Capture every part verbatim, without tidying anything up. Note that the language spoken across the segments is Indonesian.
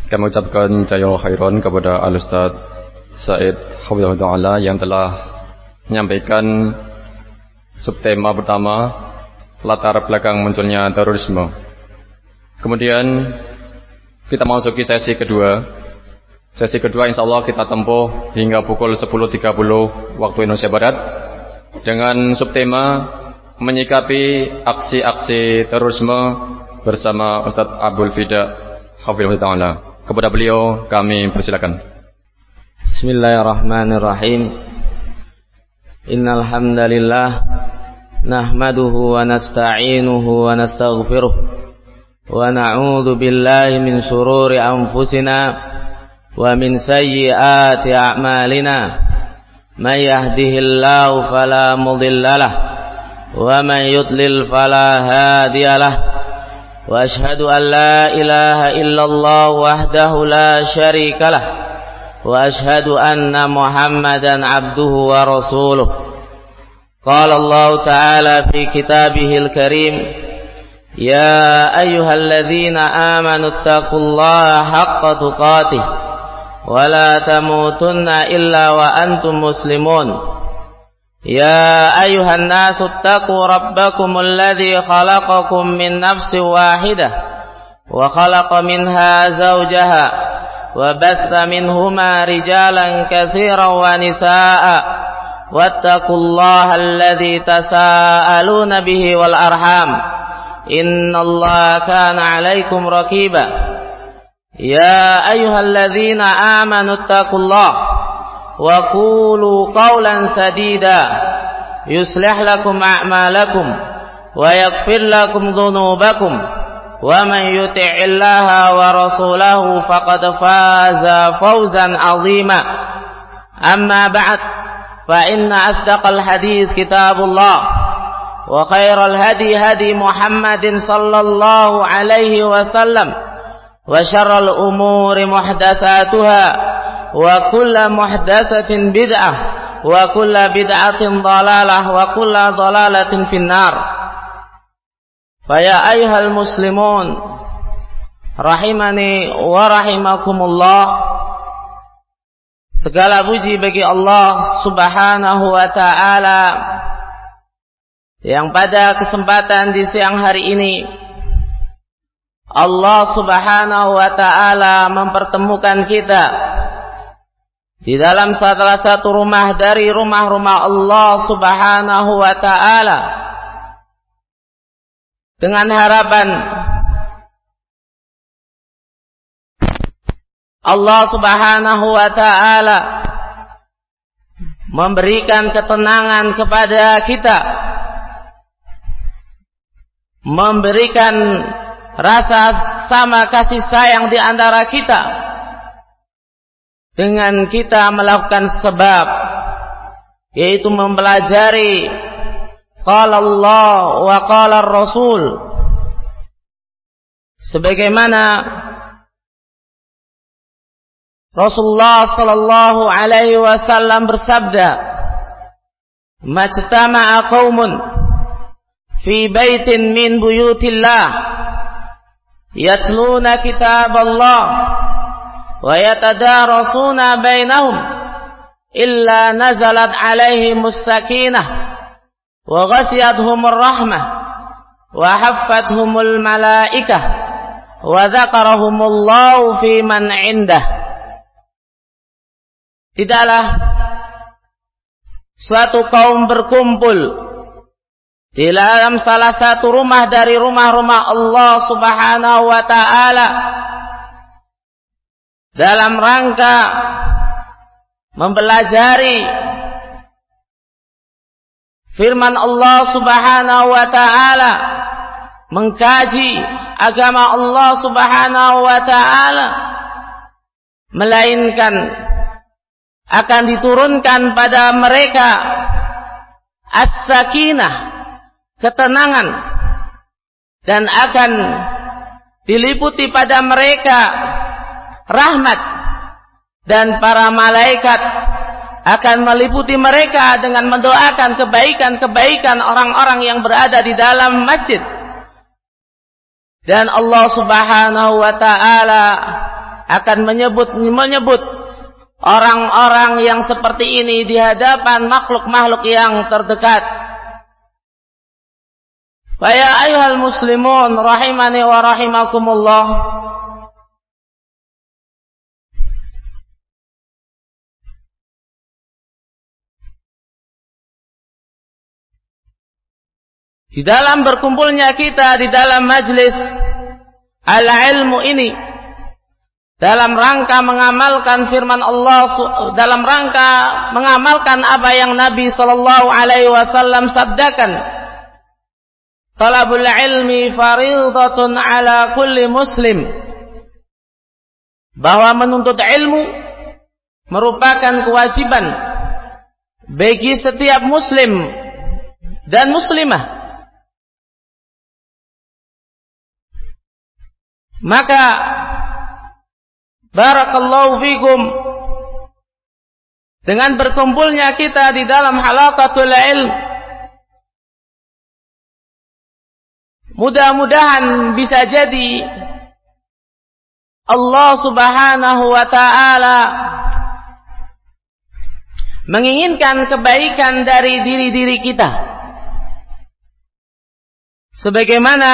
Kami ucapkan jazakallahu khairan kepada Al-Ustaz Said Hafizahullah Ta'ala yang telah menyampaikan subtema pertama, latar belakang munculnya terorisme. Kemudian kita masuki sesi kedua. Sesi kedua insya Allah kita tempuh hingga pukul sepuluh tiga puluh waktu Indonesia Barat dengan subtema menyikapi aksi-aksi terorisme bersama Ustaz Abdul Fida Hafizahullah Ta'ala. Kepada beliau kami persilakan. Bismillahirrahmanirrahim. Innal hamdalillah nahmaduhu wa nasta'inuhu wa nastaghfiruh wa na'udzu billahi min shururi anfusina wa min sayyiati a'malina. Man yahdihillahu fala mudhillalah wa man yudlil fala hadiyalah. Wa ashhadu an la ilaha illallah wahdahu la syarikalah wa ashhadu anna Muhammadan abduhu wa rasuluh. Qala Allah ta'ala fi kitabihil karim, ya ayyuhalladzina amanu taqullaha haqqa tuqatih wa la tamutunna illa wa antum muslimun. Ya ayyuhan nasu taqu rabbakumul ladzi khalaqakum min nafsin wahidah wa khalaqa minha zawjaha wa batha minhuma rijalan katsiran wa nisaa'a wattaqullaha alladzi tasaaluna bihi wal arham innallaha kana 'alaikum raqiba. Ya ayyuhalladzina amanu taqullaha wa qulu qawlan sadida yuslih lakum a'malakum wa yaghfir lakum dhunubakum wa man yuti'illaha wa rasulahu faqad faza fawzan 'azima. Amma ba'd, fa inna asdaqal hadits kitabullah wa khairal hadi hadi Muhammadin sallallahu alaihi wasallam wa syarral umuri muhdatsatuha wa kullu muhdatsatin bid'ah wa kullu bid'atin dhalalah wa kullu dhalalatin finnar. Fa ya ayyuhal muslimun rahimani wa rahimakumullah. Segala puji bagi Allah Subhanahu wa ta'ala yang pada kesempatan di siang hari ini Allah Subhanahu wa ta'ala mempertemukan kita di dalam salah satu rumah dari rumah-rumah Allah Subhanahu wa ta'ala dengan harapan Allah Subhanahu wa ta'ala memberikan ketenangan kepada kita, memberikan rasa sama kasih sayang di antara kita dengan kita melakukan sebab, yaitu mempelajari qala Allah wa qala Rasul, sebagaimana Rasulullah sallallahu alaihi wasallam bersabda, majtama'a qaumun fi baitin min buyutillah yatluna kitaballah wa yatadarasuna bainahum illa nazalat alaihimus sakinah wa ghasiyatuhumur rahmah wa haffathumul malaikah wa dzakarahumullahu fi man indah. Tidaklah suatu kaum berkumpul di dalam salah satu rumah dari rumah-rumah Allah Subhanahu wa ta'ala dalam rangka mempelajari firman Allah Subhanahu wa ta'ala, mengkaji agama Allah Subhanahu wa ta'ala, melainkan akan diturunkan pada mereka as-sakinah, ketenangan, dan akan diliputi pada mereka rahmat, dan para malaikat akan meliputi mereka dengan mendoakan kebaikan-kebaikan orang-orang yang berada di dalam masjid. Dan Allah Subhanahu wa ta'ala akan menyebut menyebut orang-orang yang seperti ini di hadapan makhluk-makhluk yang terdekat. Fa ya ayyuhal muslimun rahimani wa rahimakumullah. Di dalam berkumpulnya kita di dalam majlis al-ilmu ini, dalam rangka mengamalkan firman Allah, dalam rangka mengamalkan apa yang Nabi sallallahu alaihi wasallam sabdakan, talabul ilmi fariidatun ala kulli muslim, bahwa menuntut ilmu merupakan kewajiban bagi setiap muslim dan muslimah. Maka barakallahu fikum, dengan berkumpulnya kita di dalam halaqatul ilm, mudah-mudahan bisa jadi Allah subhanahu wa ta'ala menginginkan kebaikan dari diri-diri kita, sebagaimana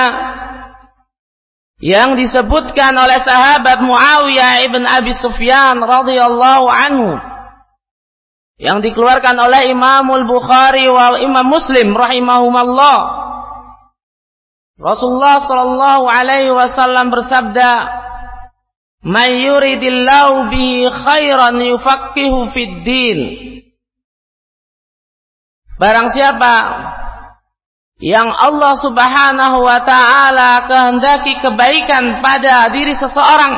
yang disebutkan oleh sahabat Muawiyah ibn Abi Sufyan radhiyallahu anhu, yang dikeluarkan oleh Imamul Bukhari wa Imam Muslim rahimahumallah. Rasulullah sallallahu alaihi wasallam bersabda, "May yuridillahu bihi khairan yufaqihu fid din." Barang siapa yang Allah subhanahu wa ta'ala kehendaki kebaikan pada diri seseorang,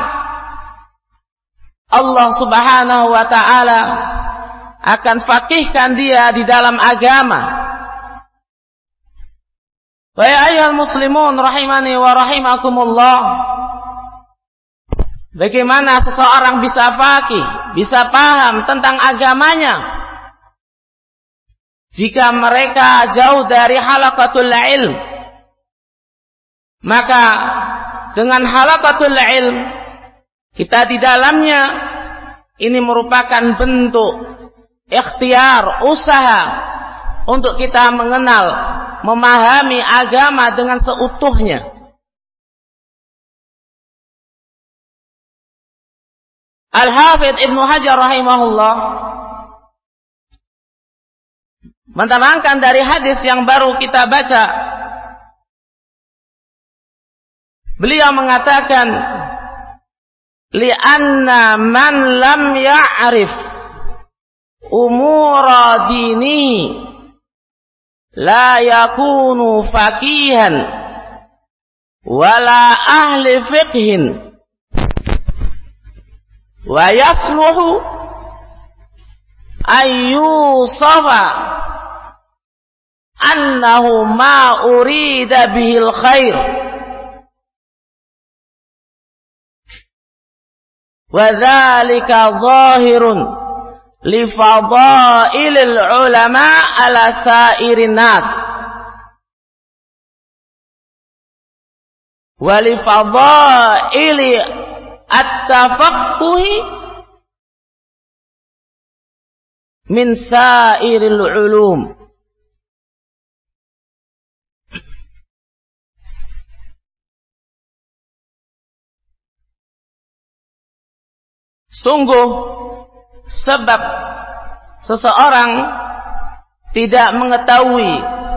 Allah subhanahu wa ta'ala akan faqihkan dia di dalam agama. Wa ya ayyuhal muslimun rahimani wa rahimakumullah, bagaimana seseorang bisa faqih, bisa paham tentang agamanya jika mereka jauh dari halaqatul ilm? Maka dengan halaqatul ilm, kita di dalamnya ini merupakan bentuk ikhtiar, usaha untuk kita mengenal, memahami agama dengan seutuhnya. Al-Hafidh Ibnu Hajar rahimahullah menerangkan dari hadis yang baru kita baca, beliau mengatakan, li'anna man lam ya'rif umura dini la yakunu faqihan wala ahli fiqhin wa yasluhu ayyusafa annahu ma urida bihil khair wa dzalika zahirun li fadailil ulama ala sairin nas wa li fadaili at-tafaqquhi min sairil ulum. Sungguh sebab seseorang tidak mengetahui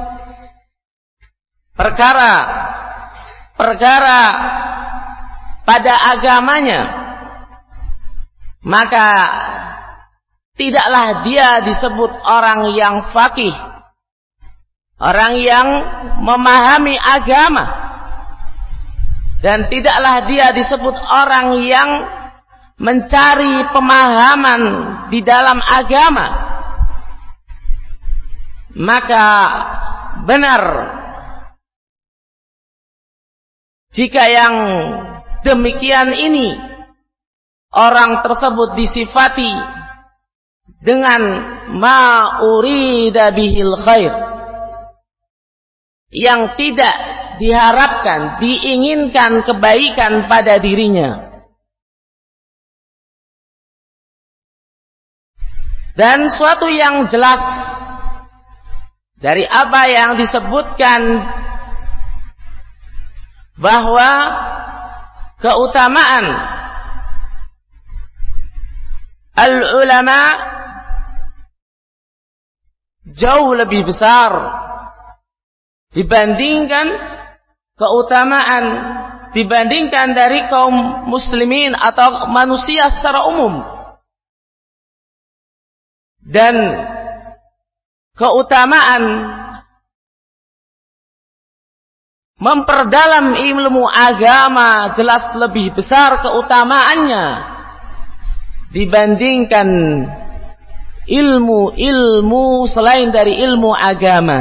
perkara-perkara pada agamanya, maka tidaklah dia disebut orang yang faqih, orang yang memahami agama, dan tidaklah dia disebut orang yang mencari pemahaman di dalam agama. Maka benar jika yang demikian ini orang tersebut disifati dengan ma urida bihil khair, yang tidak diharapkan, diinginkan kebaikan pada dirinya. Dan suatu yang jelas dari apa yang disebutkan bahwa keutamaan al-ulama jauh lebih besar dibandingkan keutamaan dibandingkan dari kaum muslimin atau manusia secara umum. Dan keutamaan memperdalam ilmu agama jelas lebih besar keutamaannya dibandingkan ilmu-ilmu selain dari ilmu agama.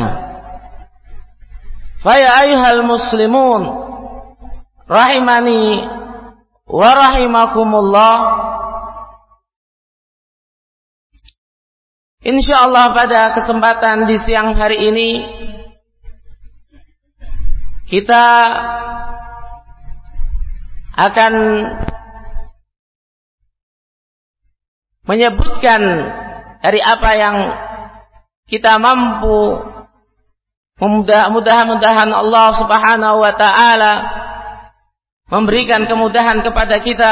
Fa ya ayyuhal muslimun rahimani wa rahimakumullah. Insyaallah pada kesempatan di siang hari ini kita akan menyebutkan dari apa yang kita mampu. Mudah-mudahan Allah Subhanahu wa taala memberikan kemudahan kepada kita,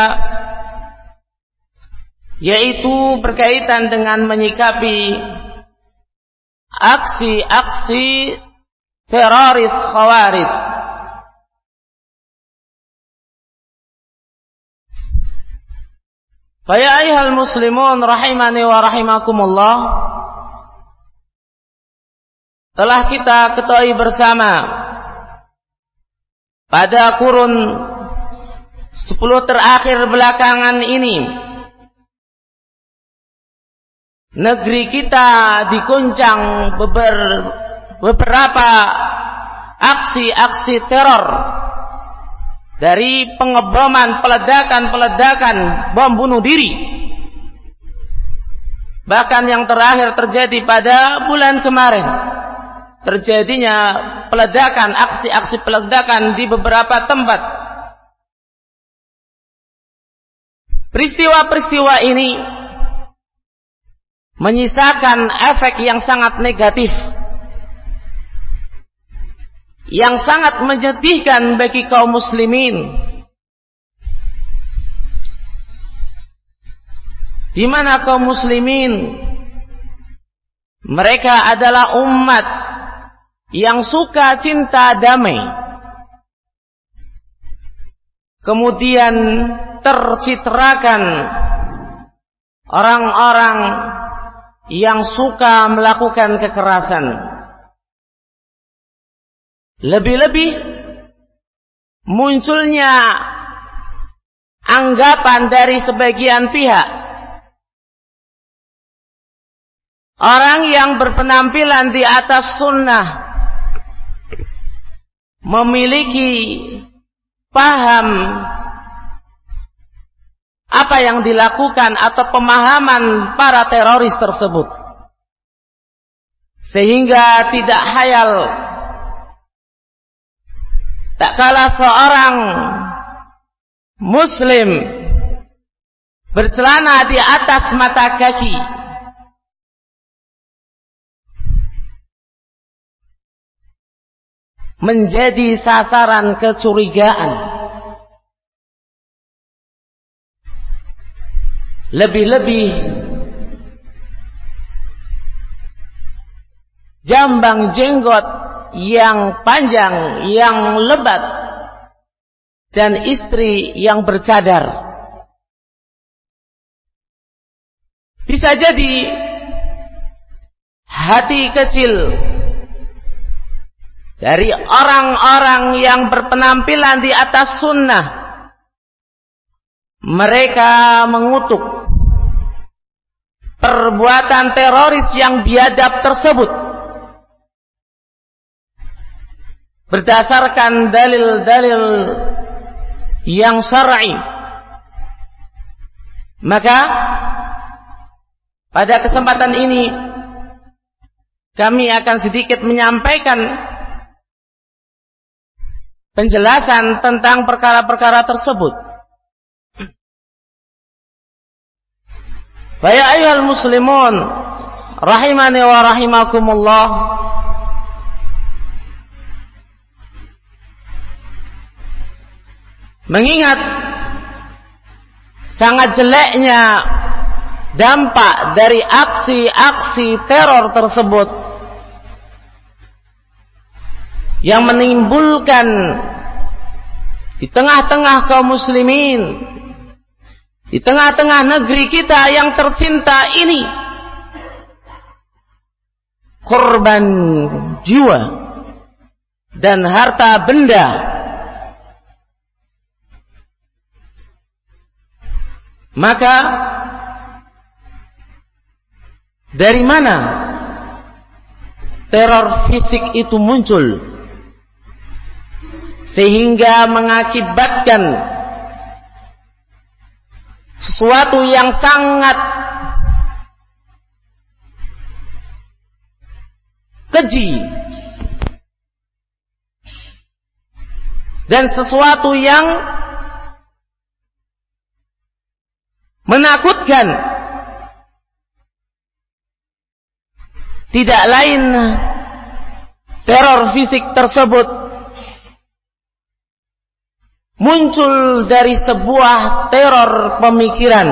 yaitu berkaitan dengan menyikapi aksi-aksi teroris Khawarij. Fa ya ayyuhal muslimun rahimani wa rahimakumullah. Telah kita ketahui bersama pada kurun sepuluh terakhir belakangan ini negeri kita diguncang beber, beberapa aksi-aksi teror, dari pengeboman, peledakan-peledakan, bom bunuh diri. Bahkan yang terakhir terjadi pada bulan kemarin, terjadinya peledakan, aksi-aksi peledakan di beberapa tempat. Peristiwa-peristiwa ini menyisakan efek yang sangat negatif, yang sangat menyedihkan bagi kaum muslimin, di mana kaum muslimin mereka adalah umat yang suka cinta damai, kemudian tercitrakan orang-orang yang suka melakukan kekerasan. Lebih-lebih munculnya anggapan dari sebagian pihak, orang yang berpenampilan di atas sunnah, memiliki paham apa yang dilakukan atau pemahaman para teroris tersebut, sehingga tidak hayal tak kala seorang muslim bercelana di atas mata kaki menjadi sasaran kecurigaan. Lebih-lebih jambang jenggot yang panjang, yang lebat, dan istri yang bercadar. Bisa jadi hati kecil dari orang-orang yang berpenampilan di atas sunnah, mereka mengutuk perbuatan teroris yang biadab tersebut berdasarkan dalil-dalil yang syar'i. Maka pada kesempatan ini kami akan sedikit menyampaikan penjelasan tentang perkara-perkara tersebut. Fa ya ayyuhal muslimun rahimani wa rahimakumullah, mengingat sangat jeleknya dampak dari aksi-aksi teror tersebut yang menimbulkan di tengah-tengah kaum muslimin, di tengah-tengah negeri kita yang tercinta ini, korban jiwa dan harta benda, maka dari mana teror fisik itu muncul sehingga mengakibatkan sesuatu yang sangat keji dan sesuatu yang menakutkan, tidak lain teror fisik tersebut muncul dari sebuah teror pemikiran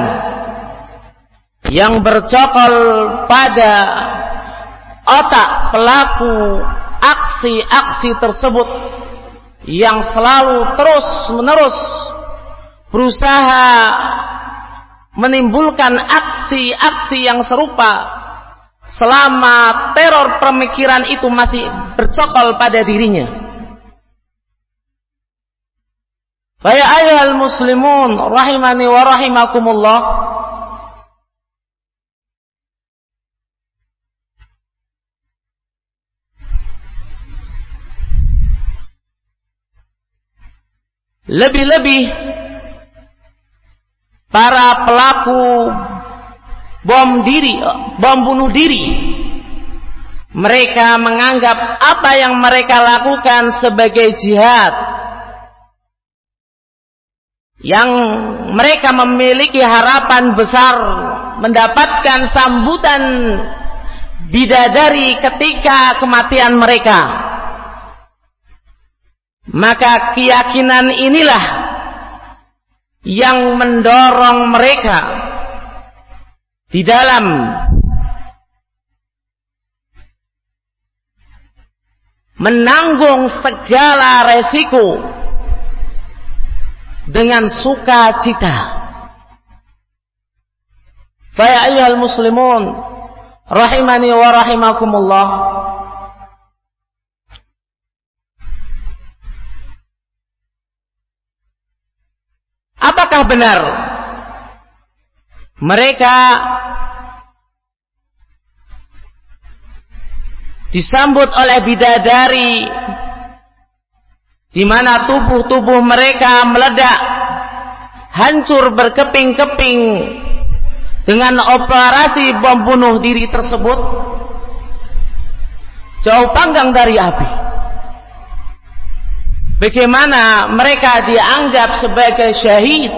yang bercokol pada otak pelaku aksi-aksi tersebut, yang selalu terus-menerus berusaha menimbulkan aksi-aksi yang serupa selama teror pemikiran itu masih bercokol pada dirinya. Fa ya ayyuhal muslimun rahimani wa rahimakumullah, lebih-lebih para pelaku bom diri, bom bunuh diri, mereka menganggap apa yang mereka lakukan sebagai jihad, yang mereka memiliki harapan besar mendapatkan sambutan bidadari ketika kematian mereka. Maka keyakinan inilah yang mendorong mereka di dalam menanggung segala resiko dengan sukacita. Fa ya ayyuhal muslimun rahimani wa rahimakumullah, apakah benar mereka disambut oleh bidadari di mana tubuh-tubuh mereka meledak, hancur berkeping-keping dengan operasi bom bunuh diri tersebut? Jauh panggang dari api. Bagaimana mereka dianggap sebagai syahid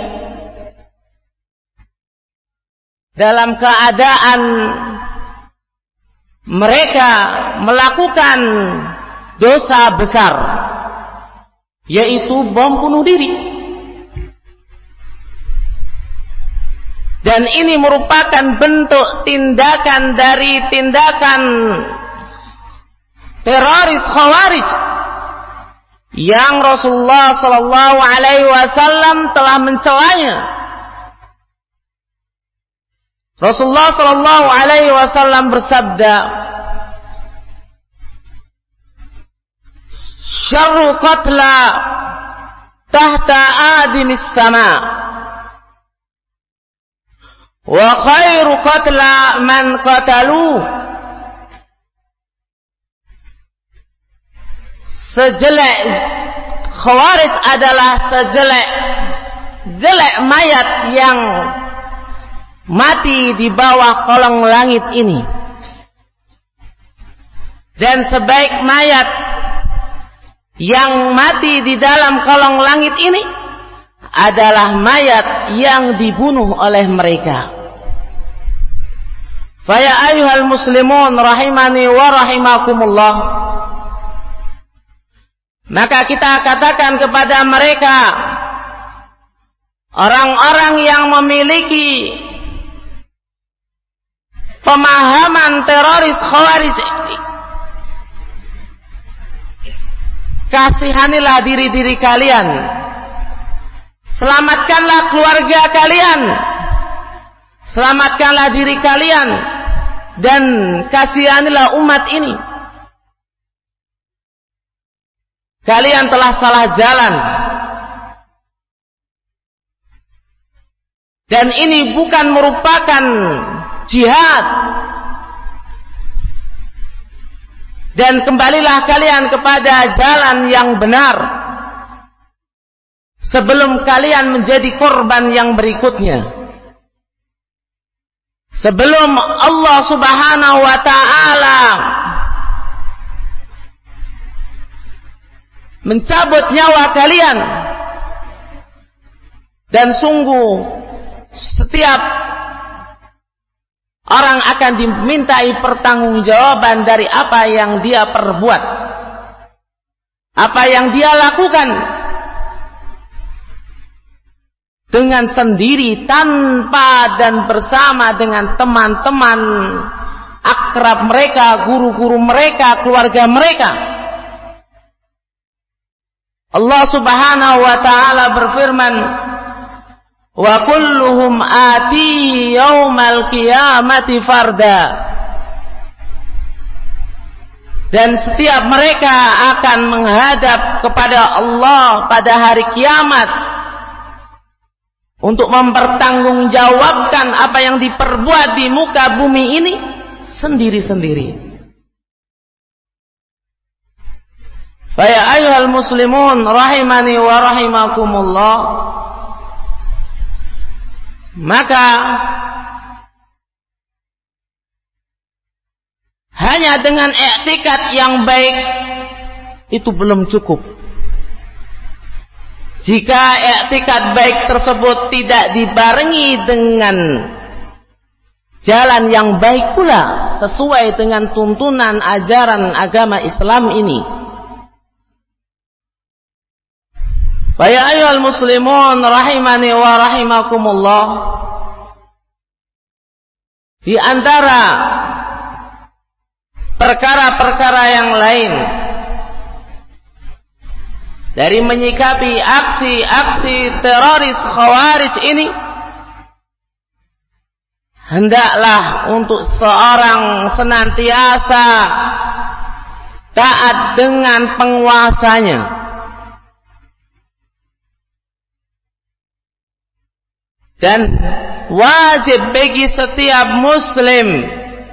dalam keadaan mereka melakukan dosa besar, yaitu bom bunuh diri. Dan ini merupakan bentuk tindakan dari tindakan teroris Khawarij yang Rasulullah sallallahu alaihi wasallam telah mencelanya. Rasulullah sallallahu alaihi wasallam bersabda, syarru qatla tahta adimis sama wa khairu qatla man qatalu. Sejelek Khawarij adalah sejelek jelek mayat yang mati di bawah kolong langit ini, dan sebaik mayat yang mati di dalam kolong langit ini adalah mayat yang dibunuh oleh mereka. Fa ya ayyuhal muslimun rahimani wa rahimakumullah. Maka kita katakan kepada mereka, orang-orang yang memiliki pemahaman teroris Khawarij, kasihanilah diri-diri kalian, selamatkanlah keluarga kalian, selamatkanlah diri kalian, dan kasihanilah umat ini. Kalian telah salah jalan, dan ini bukan merupakan jihad. Dan kembalilah kalian kepada jalan yang benar sebelum kalian menjadi korban yang berikutnya. Sebelum Allah Subhanahu wa ta'ala mencabut nyawa kalian. Dan sungguh setiap orang akan dimintai pertanggungjawaban dari apa yang dia perbuat, apa yang dia lakukan dengan sendiri, tanpa dan bersama dengan teman-teman akrab mereka, guru-guru mereka, keluarga mereka. Allah Subhanahu wa ta'ala berfirman, wa kulluhum ati yaumal qiyamati farda. Dan setiap mereka akan menghadap kepada Allah pada hari kiamat untuk mempertanggungjawabkan apa yang diperbuat di muka bumi ini sendiri-sendiri. Fa ya ayyuhal muslimun rahimani wa rahimakumullah. Maka hanya dengan i'tikad yang baik itu belum cukup. Jika i'tikad baik tersebut tidak dibarengi dengan jalan yang baik pula sesuai dengan tuntunan ajaran agama Islam ini. Fa ya ayyuhal muslimun rahimani wa rahimakumullah. Di antara perkara-perkara yang lain dari menyikapi aksi-aksi teroris Khawarij ini, hendaklah untuk seorang senantiasa taat dengan penguasanya. Dan wajib bagi setiap muslim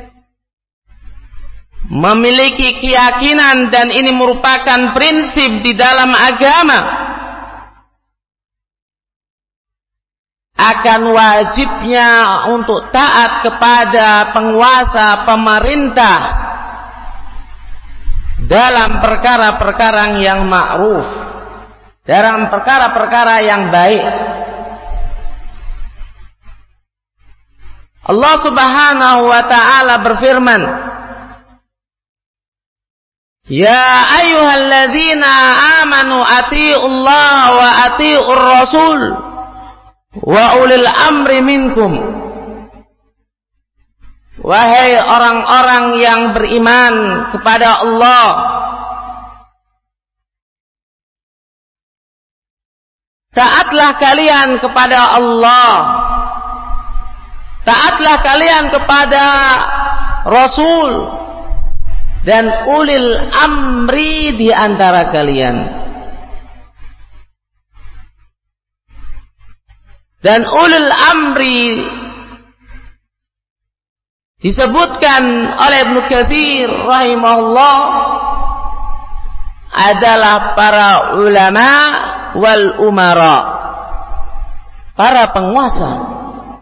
memiliki keyakinan, dan ini merupakan prinsip di dalam agama, akan wajibnya untuk taat kepada penguasa pemerintah dalam perkara-perkara yang ma'ruf, dalam perkara-perkara yang baik. Allah Subhanahu wa ta'ala berfirman, ya ayyuhalladzina amanu atii'ullah wa atii'ur rasul wa ulil amri minkum. Wahai orang-orang yang beriman kepada Allah, taatlah kalian kepada Allah, taatlah kalian kepada Rasul dan ulil amri di antara kalian. Dan ulil amri disebutkan oleh Ibnu Katsir rahimahullah adalah para ulama wal umara, para penguasa.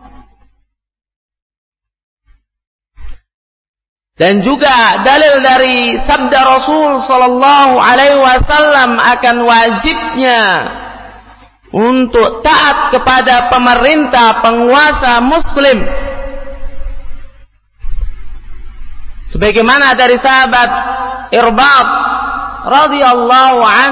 Dan juga dalil dari sabda Rasul sallallahu alaihi wasallam akan wajibnya untuk taat kepada pemerintah penguasa muslim Sebagaimana dari sahabat Irbad radhiyallahu an,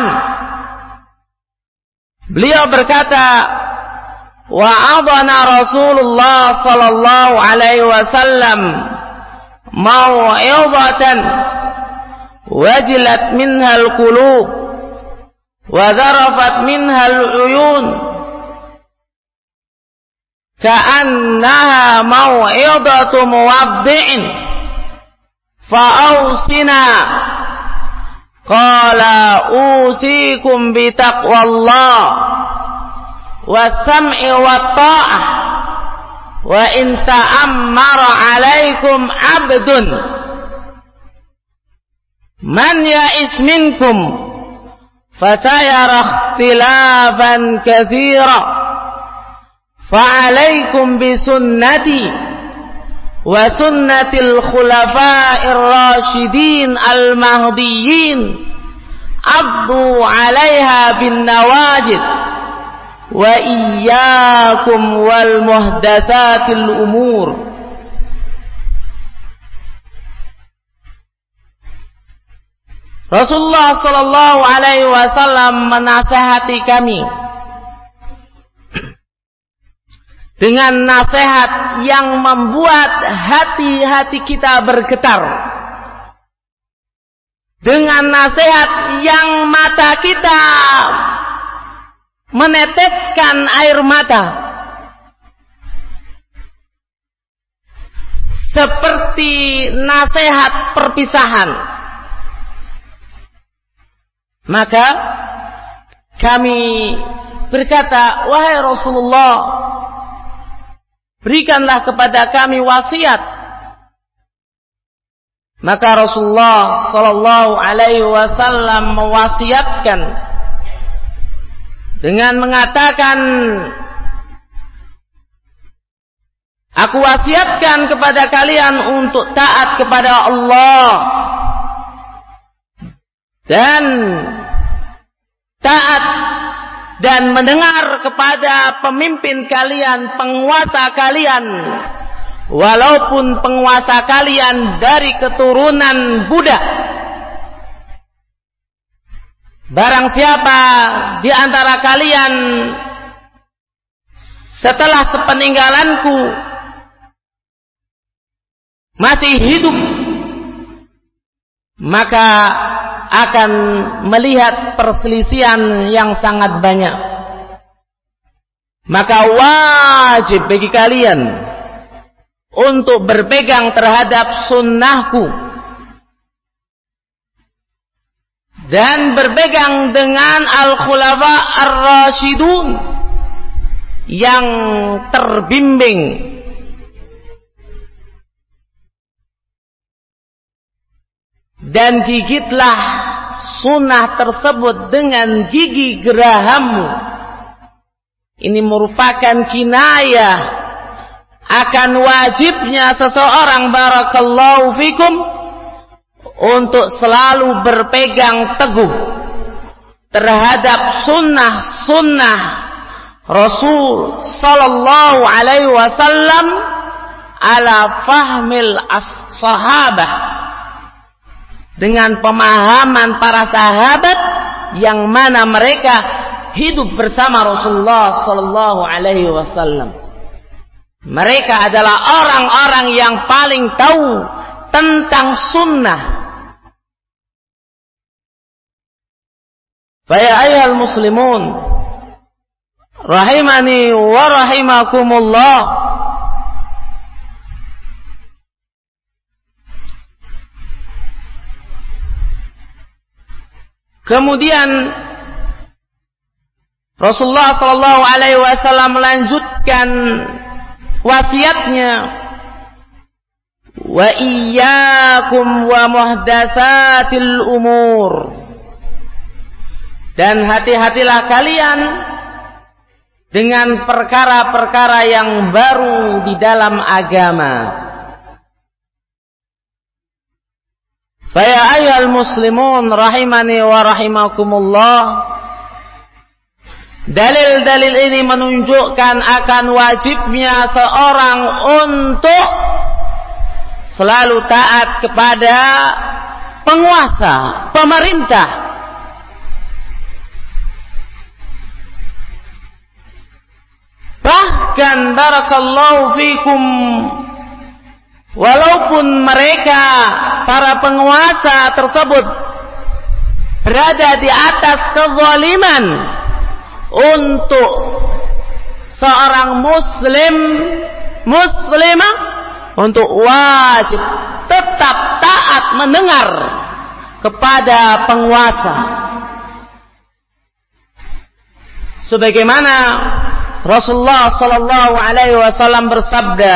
beliau berkata, wa'adana Rasulullah sallallahu alaihi wasallam mau'izatan wajilat minhal qulub wa dharafat minhal uyun ka'annaha mau'izatu muwaddi'in fa'ausina. Qala usikum bitaqwallah was-sam'i wat-tha'ah wa in ta'ammara 'alaikum 'abdun man ya'is minkum fasayara ikhtilafan katsira fa'alaikum bisunnati wa sunnatil khulafa'ir rasyidin al-mahdiyyin addu 'alaiha bin nawajid wa iyyakum wal muhdatsatil umur. Rasulullah sallallahu alaihi wasallam menasihati kami dengan nasihat yang membuat hati-hati kita bergetar, dengan nasihat yang mata kita meneteskan air mata, seperti nasihat perpisahan. Maka kami berkata, wahai Rasulullah, berikanlah kepada kami wasiat. Maka Rasulullah sallallahu alaihi wasallam mewasiatkan dengan mengatakan, aku wasiatkan kepada kalian untuk taat kepada Allah dan taat dan mendengar kepada pemimpin kalian, penguasa kalian, walaupun penguasa kalian dari keturunan Buddha. Barang siapa di antara kalian setelah sepeninggalanku masih hidup, maka akan melihat perselisihan yang sangat banyak. Maka wajib bagi kalian untuk berpegang terhadap sunnahku dan berpegang dengan al-khulafa ar-rasyidun yang terbimbing, dan gigitlah sunnah tersebut dengan gigi gerahammu. Ini merupakan kinayah akan wajibnya seseorang, barakallahu fikum, untuk selalu berpegang teguh terhadap sunnah-sunnah Rasul sallallahu alaihi wasallam ala fahmil as-sahabah, dengan pemahaman para sahabat yang mana mereka hidup bersama Rasulullah sallallahu alaihi wasallam. Mereka adalah orang-orang yang paling tahu tentang sunnah. Fa ya ayyuhal muslimun rahimani wa rahimakumullah, kemudian Rasulullah sallallahu alaihi wasallam melanjutkan wasiatnya, wa iyyakum wa muhdatsatil umur, dan hati-hatilah kalian dengan perkara-perkara yang baru di dalam agama. Fa ya ayyuhal muslimun rahimani wa rahimakumullah, dalil-dalil ini menunjukkan akan wajibnya seorang untuk selalu taat kepada penguasa, pemerintah. Bahkan barakallahu fikum, walaupun mereka para penguasa tersebut berada di atas kezaliman, untuk seorang muslim muslimah untuk wajib tetap taat mendengar kepada penguasa, sebagaimana Rasulullah sallallahu alaihi wasallam bersabda,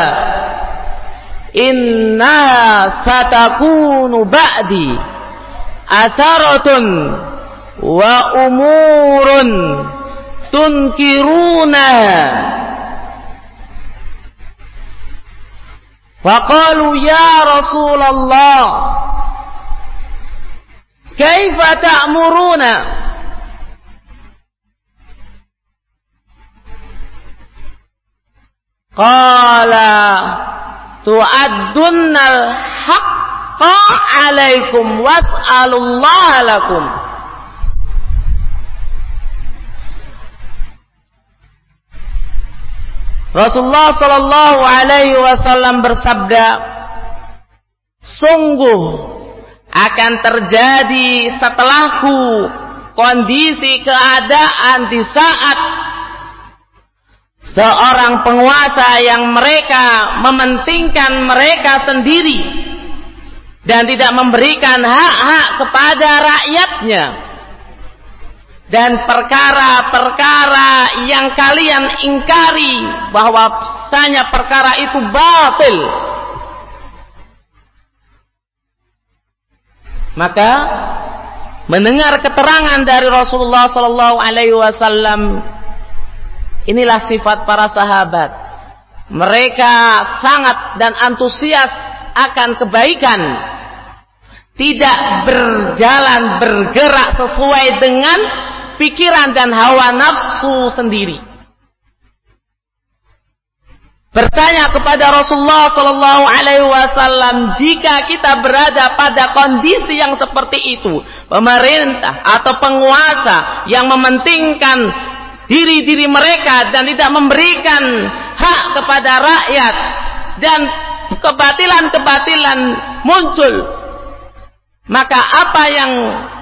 "Inna satakunu ba'di atharatun wa umurun tunkirunaha." Wa qalu ya Rasulullah, kaifa ta'muruna? Qala tu'addunnal haqqa 'alaikum was'alullaha lakum. Rasulullah sallallahu alaihi wasallam bersabda, sungguh akan terjadi setelahku kondisi keadaan di saat seorang penguasa yang mereka mementingkan mereka sendiri dan tidak memberikan hak-hak kepada rakyatnya, dan perkara-perkara yang kalian ingkari bahwasanya perkara itu batil, maka mendengar keterangan dari Rasulullah sallallahu alaihi wasallam, inilah sifat para sahabat. Mereka sangat dan antusias akan kebaikan, tidak berjalan bergerak sesuai dengan pikiran dan hawa nafsu sendiri. Bertanya kepada Rasulullah sallallahu alaihi wasallam, jika kita berada pada kondisi yang seperti itu, pemerintah atau penguasa yang mementingkan diri-diri mereka dan tidak memberikan hak kepada rakyat, dan kebatilan-kebatilan muncul, maka apa yang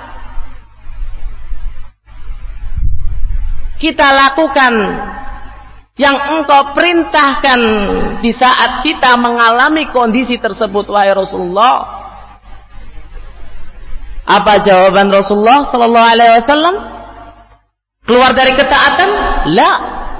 kita lakukan, yang engkau perintahkan di saat kita mengalami kondisi tersebut, wahai Rasulullah? Apa jawaban Rasulullah sallallahu alaihi wasallam? Keluar dari ketaatan? La.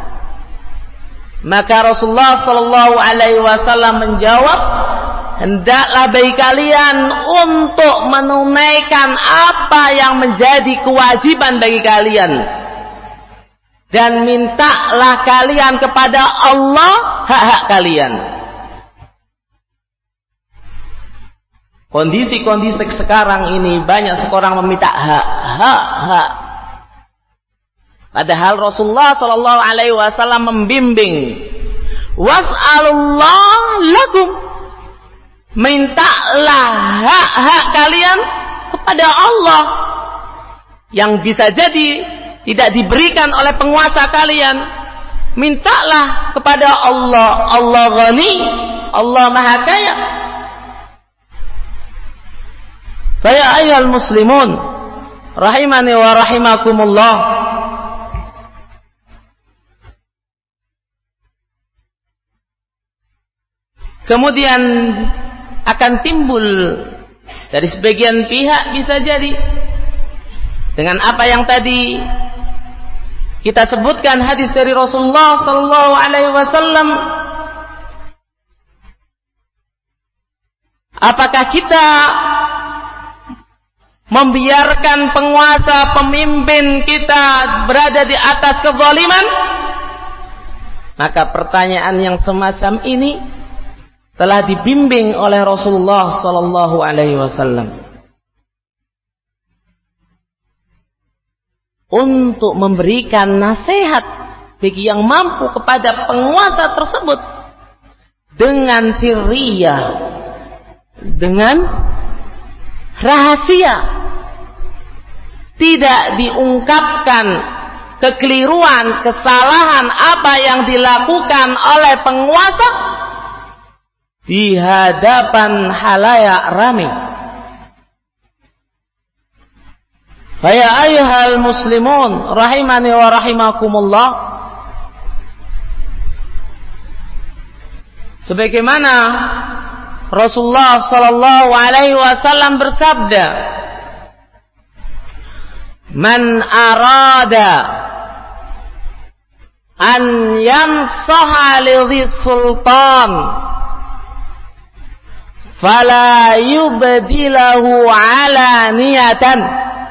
Maka Rasulullah sallallahu alaihi wasallam menjawab, hendaklah bagi kalian untuk menunaikan apa yang menjadi kewajiban bagi kalian, dan mintalah kalian kepada Allah hak-hak kalian. Kondisi-kondisi sekarang ini banyak seorang meminta hak-hak, padahal Rasulullah sallallahu alaihi wasallam membimbing, was'alullah lakum, mintalah hak-hak kalian kepada Allah, yang bisa jadi tidak diberikan oleh penguasa kalian. Mintalah kepada Allah. Allah Ghani, Allah Maha Kaya. Fa ya ayyuhal muslimun rahimani wa rahimakumullah, kemudian akan timbul dari sebagian pihak, bisa jadi dengan apa yang tadi kita sebutkan hadis dari Rasulullah sallallahu alaihi wasallam, apakah kita membiarkan penguasa, pemimpin kita berada di atas kezaliman? Maka pertanyaan yang semacam ini telah dibimbing oleh Rasulullah sallallahu alaihi wasallam untuk memberikan nasihat bagi yang mampu kepada penguasa tersebut dengan sirriyah, dengan rahasia, tidak diungkapkan kekeliruan, kesalahan apa yang dilakukan oleh penguasa di hadapan halayak ramai. Fa ya ayyuhal muslimun rahimani wa rahimakumullah, sebagaimana Rasulullah sallallahu alaihi wasallam bersabda, "Man arada an yansaha lidhi sultan fala yubdilahu alaniyatan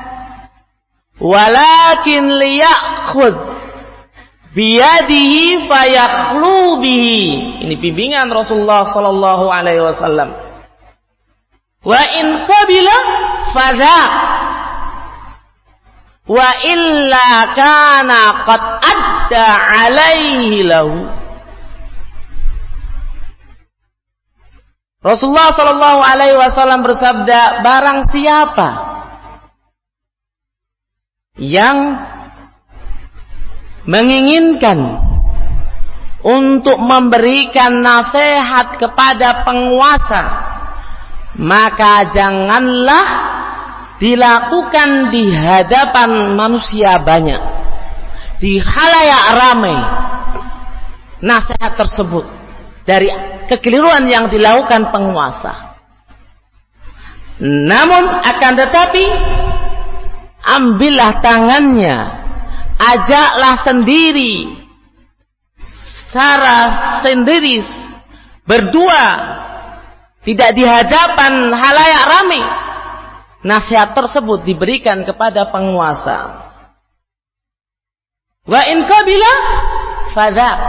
walakin liyakhudh biyadihi fayakhlu bihi." Ini bimbingan Rasulullah sallallahu alaihi wasallam. Wa in qabila fadhaq wa illa kana qad adda alaihi lahu. Rasulullah sallallahu alaihi wasallam bersabda, barang siapa yang menginginkan untuk memberikan nasihat kepada penguasa, maka janganlah dilakukan di hadapan manusia banyak, di khalayak ramai, nasihat tersebut dari kekeliruan yang dilakukan penguasa. Namun akan tetapi ambillah tangannya, ajaklah sendiri, secara sendiri, berdua, tidak di hadapan halayak ramai. Nasihat tersebut diberikan kepada penguasa. Wa in qabila fadhaq.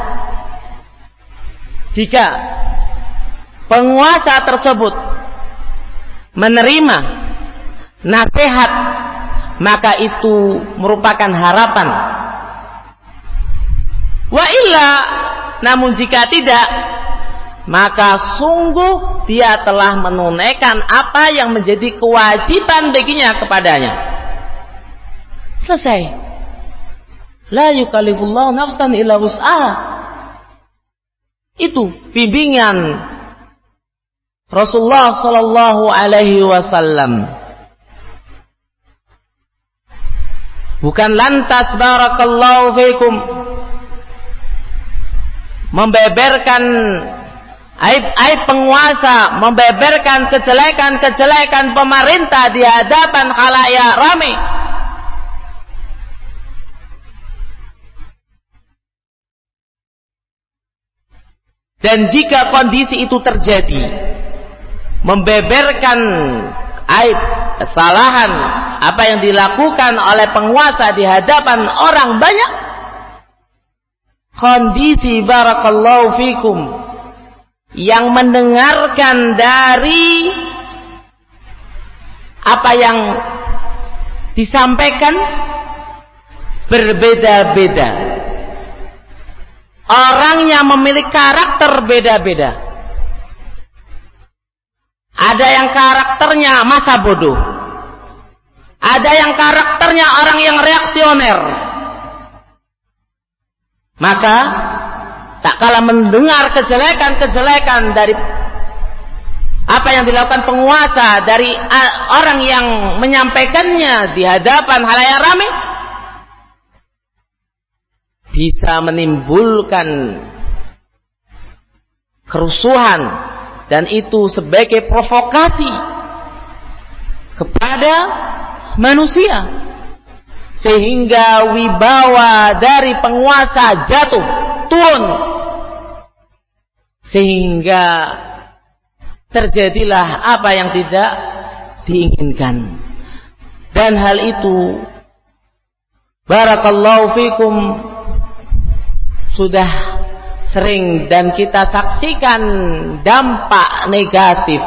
Jika penguasa tersebut menerima nasihat, maka itu merupakan harapan. Wa illa, namun jika tidak, maka sungguh dia telah menunaikan apa yang menjadi kewajiban baginya kepadanya. Selesai. La yukallifullahu nafsan illa wus'aha. Itu bimbingan Rasulullah sallallahu alaihi wasallam. Bukan lantas barakallahu fikum membeberkan aib-aib penguasa, membeberkan kejelekan-kejelekan pemerintah di hadapan khalayak ramai. Dan jika kondisi itu terjadi, membeberkan aib, kesalahan apa yang dilakukan oleh penguasa di hadapan orang banyak, kondisi barakallahu fikum yang mendengarkan dari apa yang disampaikan berbeda-beda. Orangnya memiliki karakter beda-beda. Ada yang karakternya masa bodoh, ada yang karakternya orang yang reaksioner. Maka tak kalah mendengar kejelekan-kejelekan dari apa yang dilakukan penguasa, dari orang yang menyampaikannya di hadapan halayak ramai, bisa menimbulkan kerusuhan, dan itu sebagai provokasi kepada manusia, sehingga wibawa dari penguasa jatuh, turun, sehingga terjadilah apa yang tidak diinginkan. Dan hal itu barakallahu fikum sudah sering dan kita saksikan dampak negatif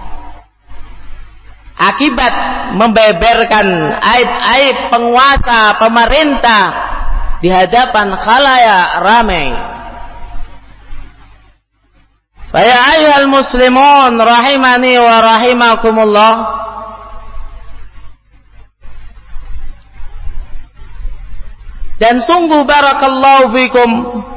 akibat membeberkan aib-aib penguasa, pemerintah di hadapan khalayak ramai. Ya ayyuhal muslimun rahimani wa rahimakumullah. Dan sungguh barakallahu fikum,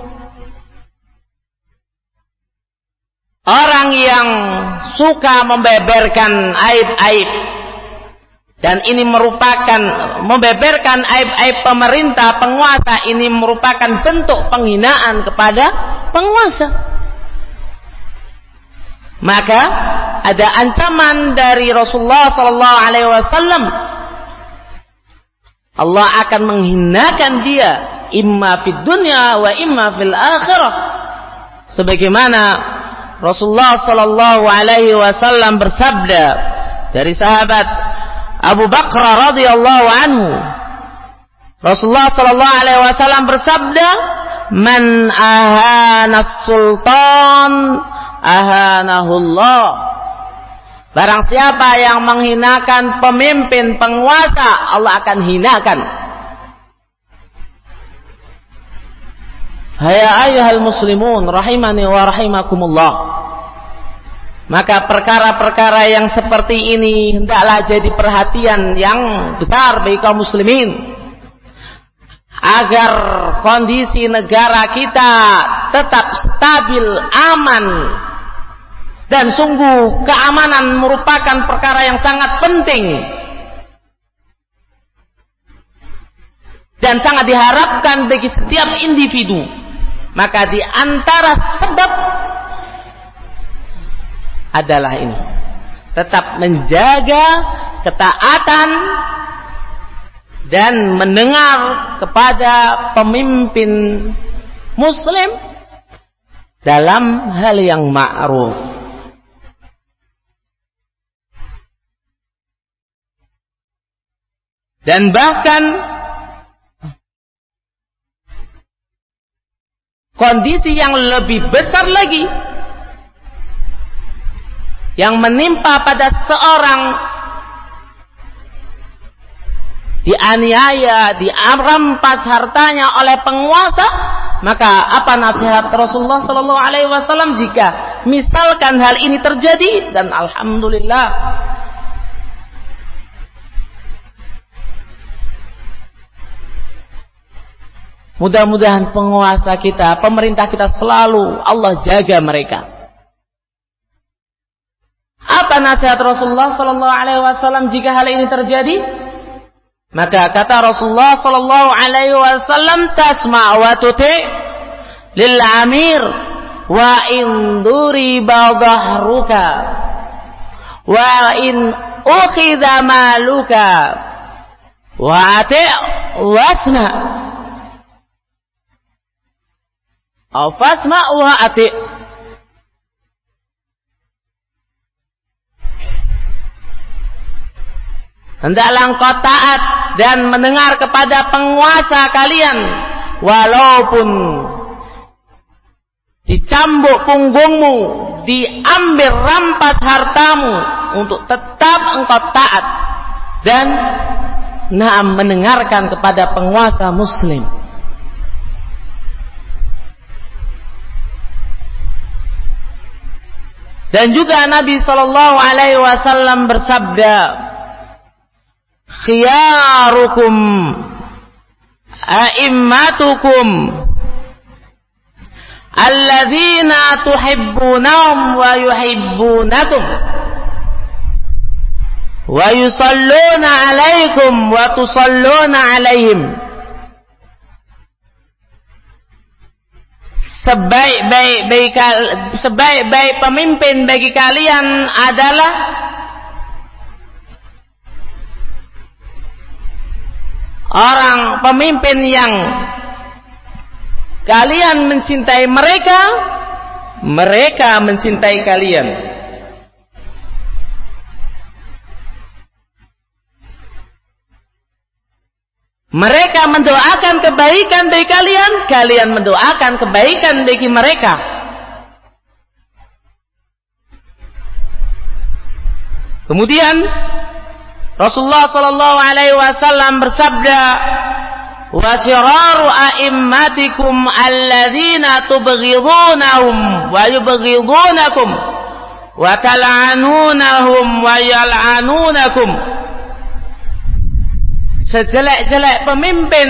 orang yang suka membeberkan aib-aib, dan ini merupakan membeberkan aib-aib pemerintah, penguasa, ini merupakan bentuk penghinaan kepada penguasa. Maka ada ancaman dari Rasulullah sallallahu alaihi wasallam, Allah akan menghinakan dia imma fid dunya wa imma fil akhirah, sebagaimana Rasulullah sallallahu alaihi wasallam bersabda dari sahabat Abu Bakar radhiyallahu anhu. Rasulullah sallallahu alaihi wasallam bersabda, "Man ahana sultan ahanahullah." Barang siapa yang menghinakan pemimpin, penguasa, Allah akan hinakan. Ya ayyuhal muslimun rahimani wa rahimakumullah. Maka perkara-perkara yang seperti ini hendaklah jadi perhatian yang besar bagi kaum muslimin, agar kondisi negara kita tetap stabil, aman. Dan sungguh keamanan merupakan perkara yang sangat penting dan sangat diharapkan bagi setiap individu. Maka di antara sebab adalah ini, tetap menjaga ketaatan dan mendengar kepada pemimpin muslim dalam hal yang ma'ruf. Dan bahkan kondisi yang lebih besar lagi yang menimpa pada seorang, dianiaya, dirampas hartanya oleh penguasa, maka apa nasihat Rasulullah sallallahu alaihi wasallam jika misalkan hal ini terjadi? Dan alhamdulillah mudah-mudahan penguasa kita, pemerintah kita selalu Allah jaga mereka. Apa nasihat Rasulullah sallallahu alaihi wasallam jika hal ini terjadi? Maka kata Rasulullah sallallahu alaihi wasallam, tasma' wa tuti' lil amir wa in duriba dhahruka wa in ukhidha maluka wa ati' wasma' aw fasma' wa ati'. Hendaklah engkau taat dan mendengar kepada penguasa kalian, walaupun dicambuk punggungmu, diambil rampas hartamu, untuk tetap engkau taat dan naam mendengarkan kepada penguasa muslim. Dan juga Nabi sallallahu alaihi wasallam bersabda, khiyarukum a'immatukum alladzina tuhibbunahum wa yuhibbunakum wa yusalluna alaikum wa tusalluna alaihim. Sebaik-baik sebaik-baik pemimpin bagi kalian adalah orang pemimpin yang kalian mencintai mereka, mereka mencintai kalian. Mereka mendoakan kebaikan bagi kalian, kalian mendoakan kebaikan bagi mereka. Kemudian Rasulullah sallallahu alaihi wasallam bersabda, wa syiraru a'immatikum alladzina tubghidunahum wa yubghidunakum wa tal'anunahum wa yal'anunakum. Sejelek-jelek pemimpin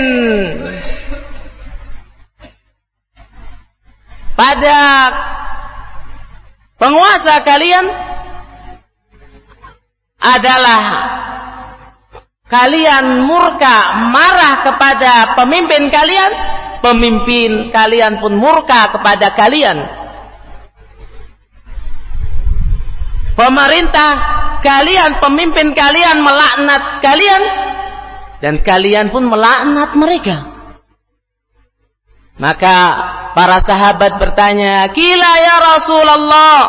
pada penguasa kalian adalah kalian murka, marah kepada pemimpin kalian, pemimpin kalian pun murka kepada kalian. Pemerintah kalian, pemimpin kalian melaknat kalian, dan kalian pun melaknat mereka. Maka para sahabat bertanya, "Qila ya Rasulullah,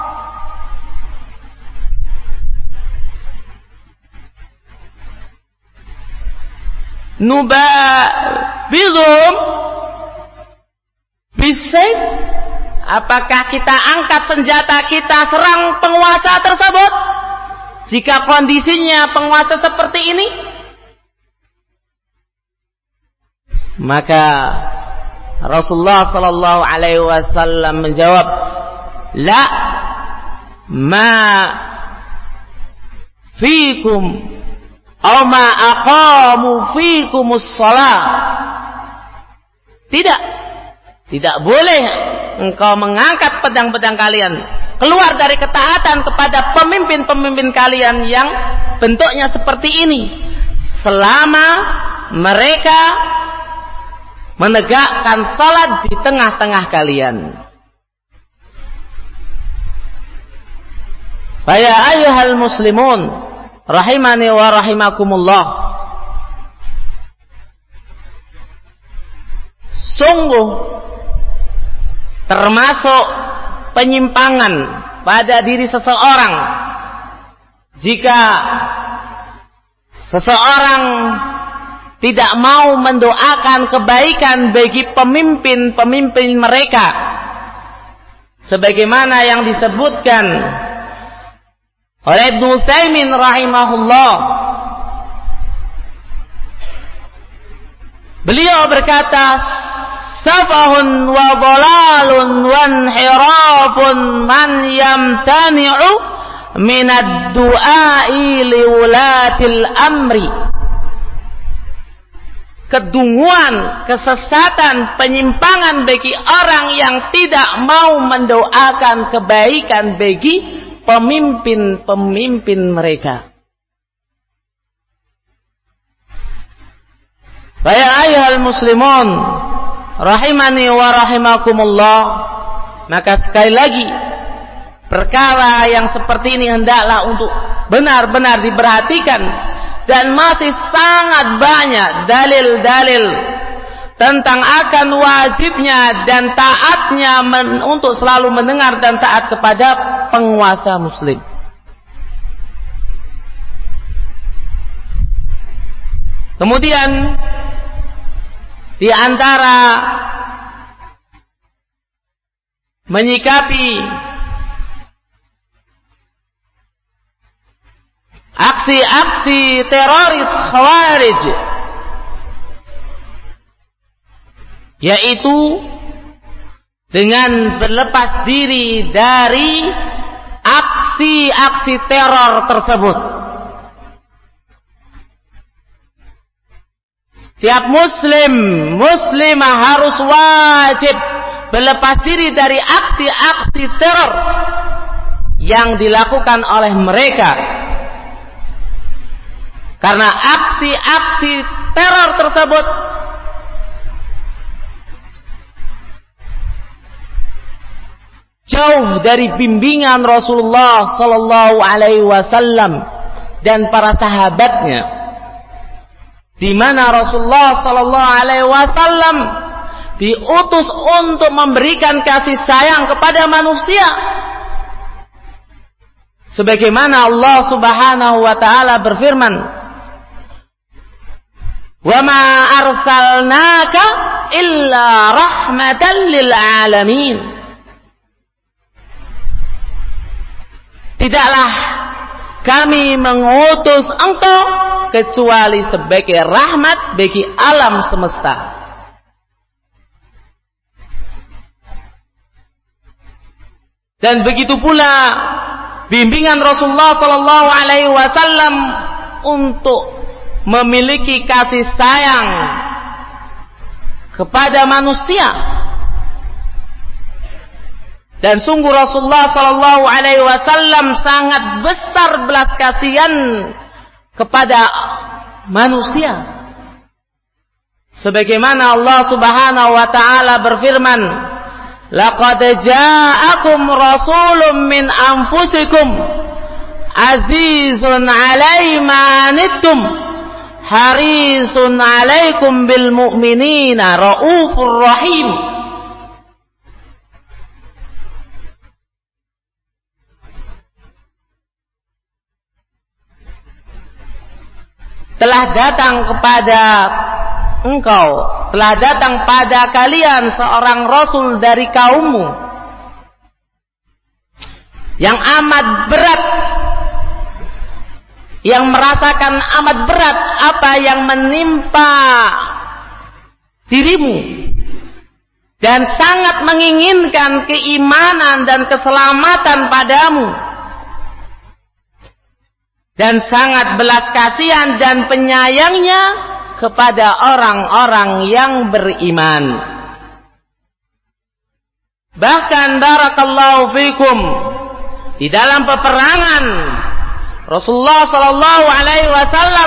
nubabidhum bisayf?" Apakah kita angkat senjata kita serang penguasa tersebut jika kondisinya penguasa seperti ini? Maka Rasulullah sallallahu alaihi wasallam menjawab, "La ma fikum aw ma aqamu fikumus shalah." Tidak, tidak boleh engkau mengangkat pedang-pedang kalian keluar dari ketaatan kepada pemimpin-pemimpin kalian yang bentuknya seperti ini selama mereka menegakkan salat di tengah-tengah kalian. Ya ayyuhal muslimun rahimani wa rahimakumullah. Sungguh termasuk penyimpangan pada diri seseorang jika seseorang tidak mau mendoakan kebaikan bagi pemimpin-pemimpin mereka, sebagaimana yang disebutkan oleh Ibnu Utsaimin rahimahullah. Beliau berkata, "Safahun wa dhalalun wa inhirafun man yamtani'u minad du'a'i liwulatil amri." Kedunguan, kesesatan, penyimpangan bagi orang yang tidak mau mendoakan kebaikan bagi pemimpin-pemimpin mereka. Ya ayyuhal muslimun rahimani wa rahimakumullah. Maka sekali lagi, perkara yang seperti ini hendaklah untuk benar-benar diperhatikan. Dan masih sangat banyak dalil-dalil tentang akan wajibnya dan taatnya men, untuk selalu mendengar dan taat kepada penguasa muslim. Kemudian di antara menyikapi aksi-aksi teroris Khawarij, yaitu dengan berlepas diri dari aksi-aksi teror tersebut. Setiap muslim, muslimah harus wajib berlepas diri dari aksi-aksi teror yang dilakukan oleh mereka. Karena aksi-aksi teror tersebut jauh dari bimbingan Rasulullah sallallahu alaihi wasallam dan para sahabatnya, di mana Rasulullah sallallahu alaihi wasallam diutus untuk memberikan kasih sayang kepada manusia, sebagaimana Allah Subhanahu wa taala berfirman, "Wa ma arsalnaka illa rahmatan lil alamin." Tidaklah kami mengutus engkau kecuali sebagai rahmat bagi alam semesta. Dan begitu pula bimbingan Rasulullah sallallahu alaihi wasallam untuk memiliki kasih sayang kepada manusia. Dan sungguh Rasulullah sallallahu alaihi wasallam sangat besar belas kasihan kepada manusia. Sebagaimana Allah Subhanahu wa taala berfirman, "Laqad ja'akum rasulun min anfusikum azizun 'alaihi ma anittum harisun 'alaikum bil mu'minina raufur rahim." Telah datang kepada engkau, telah datang pada kalian seorang rasul dari kaummu yang amat berat, yang merasakan amat berat apa yang menimpa dirimu, dan sangat menginginkan keimanan dan keselamatan padamu, dan sangat belas kasihan dan penyayangnya kepada orang-orang yang beriman. Bahkan barakallahu fikum, di dalam peperangan Rasulullah sallallahu alaihi wasallam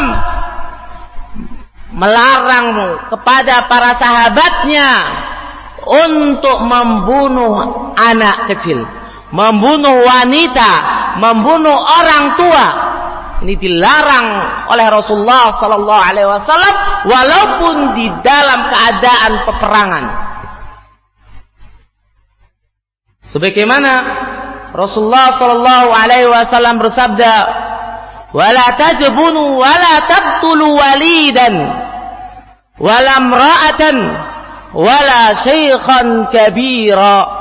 melarang kepada para sahabatnya untuk membunuh anak kecil, membunuh wanita, membunuh orang tua. Ini dilarang oleh Rasulullah sallallahu alaihi wasallam walaupun di dalam keadaan peperangan. Sebagaimana Rasulullah sallallahu alaihi wasallam bersabda, "Wala tajbunu wala taqtulu walidan wala imra'atan wala shaykhan kabira."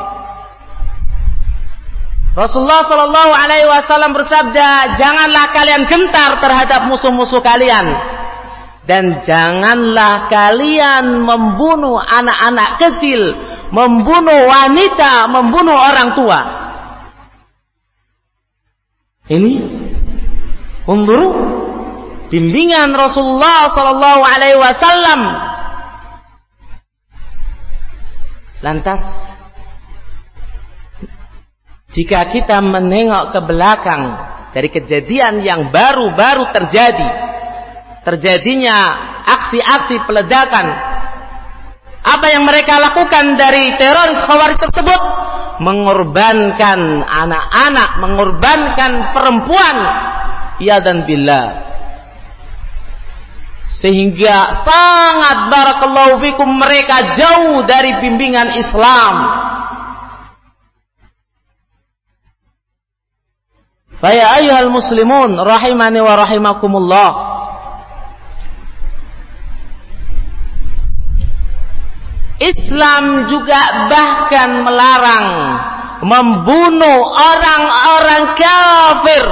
Rasulullah sallallahu alaihi wasallam bersabda, janganlah kalian gentar terhadap musuh-musuh kalian, dan janganlah kalian membunuh anak-anak kecil, membunuh wanita, membunuh orang tua. Ini undur bimbingan Rasulullah sallallahu alaihi wasallam. Lantas jika kita menengok ke belakang dari kejadian yang baru-baru terjadi, terjadinya aksi-aksi peledakan, apa yang mereka lakukan dari teroris Khawarij tersebut? Mengorbankan anak-anak, mengorbankan perempuan, ya dan billah. Sehingga sangat barakallahu fikum mereka jauh dari bimbingan Islam. Faya ayyuhal muslimun rahimani wa rahimakumullah. Islam juga bahkan melarang membunuh orang-orang kafir.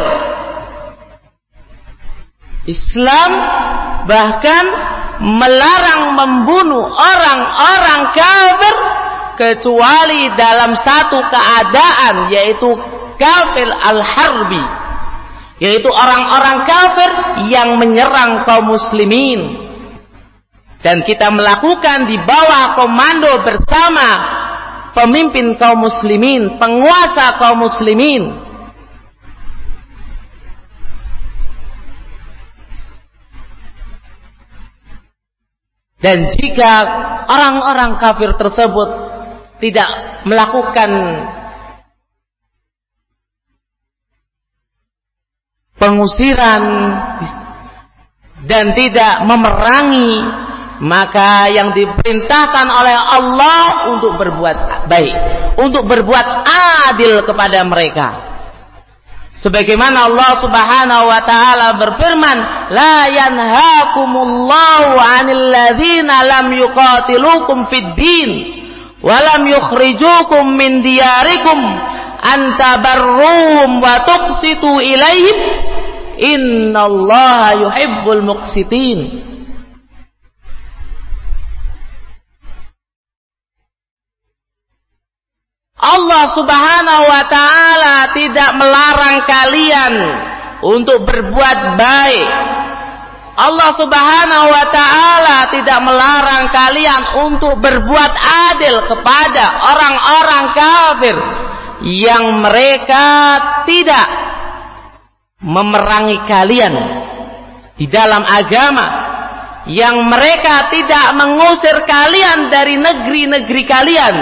Islam bahkan melarang membunuh orang-orang kafir kecuali dalam satu keadaan, yaitu kafir al-harbi, yaitu orang-orang kafir yang menyerang kaum muslimin, dan kita melakukan di bawah komando bersama pemimpin kaum muslimin, penguasa kaum muslimin. Dan jika orang-orang kafir tersebut tidak melakukan pengusiran dan tidak memerangi, maka yang diperintahkan oleh Allah untuk berbuat baik, untuk berbuat adil kepada mereka. Sebagaimana Allah Subhanahu wa taala berfirman, la yanhaakumullahu 'anil ladzina lam yuqatilukum fid din wa lam yukhrijukum min diyarikum an tabarruhum wa tuqsitu ilaihim Innallaha yuhibbul muqsitin. Allah Subhanahu wa ta'ala tidak melarang kalian untuk berbuat baik. Allah Subhanahu wa ta'ala tidak melarang kalian untuk berbuat adil kepada orang-orang kafir yang mereka tidak memerangi kalian di dalam agama, yang mereka tidak mengusir kalian dari negeri-negeri kalian.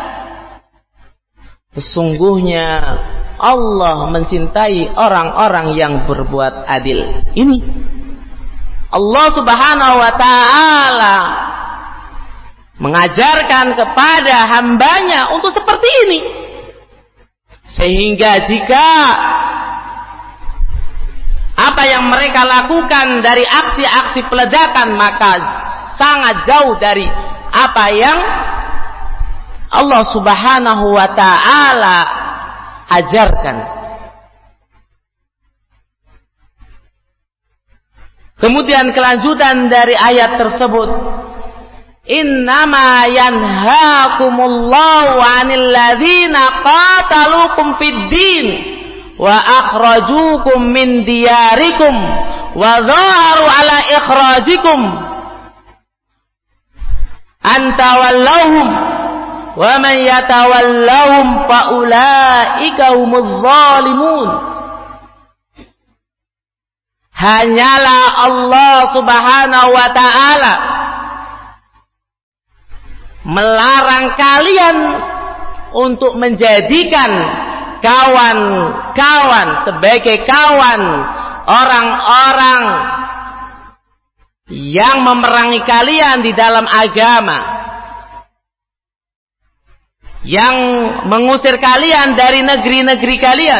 Sesungguhnya Allah mencintai orang-orang yang berbuat adil. Ini Allah Subhanahu wa ta'ala mengajarkan kepada hambanya untuk seperti ini. Sehingga jika apa yang mereka lakukan dari aksi-aksi peledakan, maka sangat jauh dari apa yang Allah Subhanahu wa ta'ala ajarkan. Kemudian kelanjutan dari ayat tersebut, innama yanhaakumullahu 'anil ladzina qataluukum fid din wa akhrajuukum min diyarikum wa dhaharu 'ala ikhrajikum an tawallahum wa man yatawallahum fa ulaika humudz zalimun. Hanyalah Allah Subhanahu wa ta'ala melarang kalian untuk menjadikan kawan-kawan sebagai kawan orang-orang yang memerangi kalian di dalam agama, yang mengusir kalian dari negeri-negeri kalian,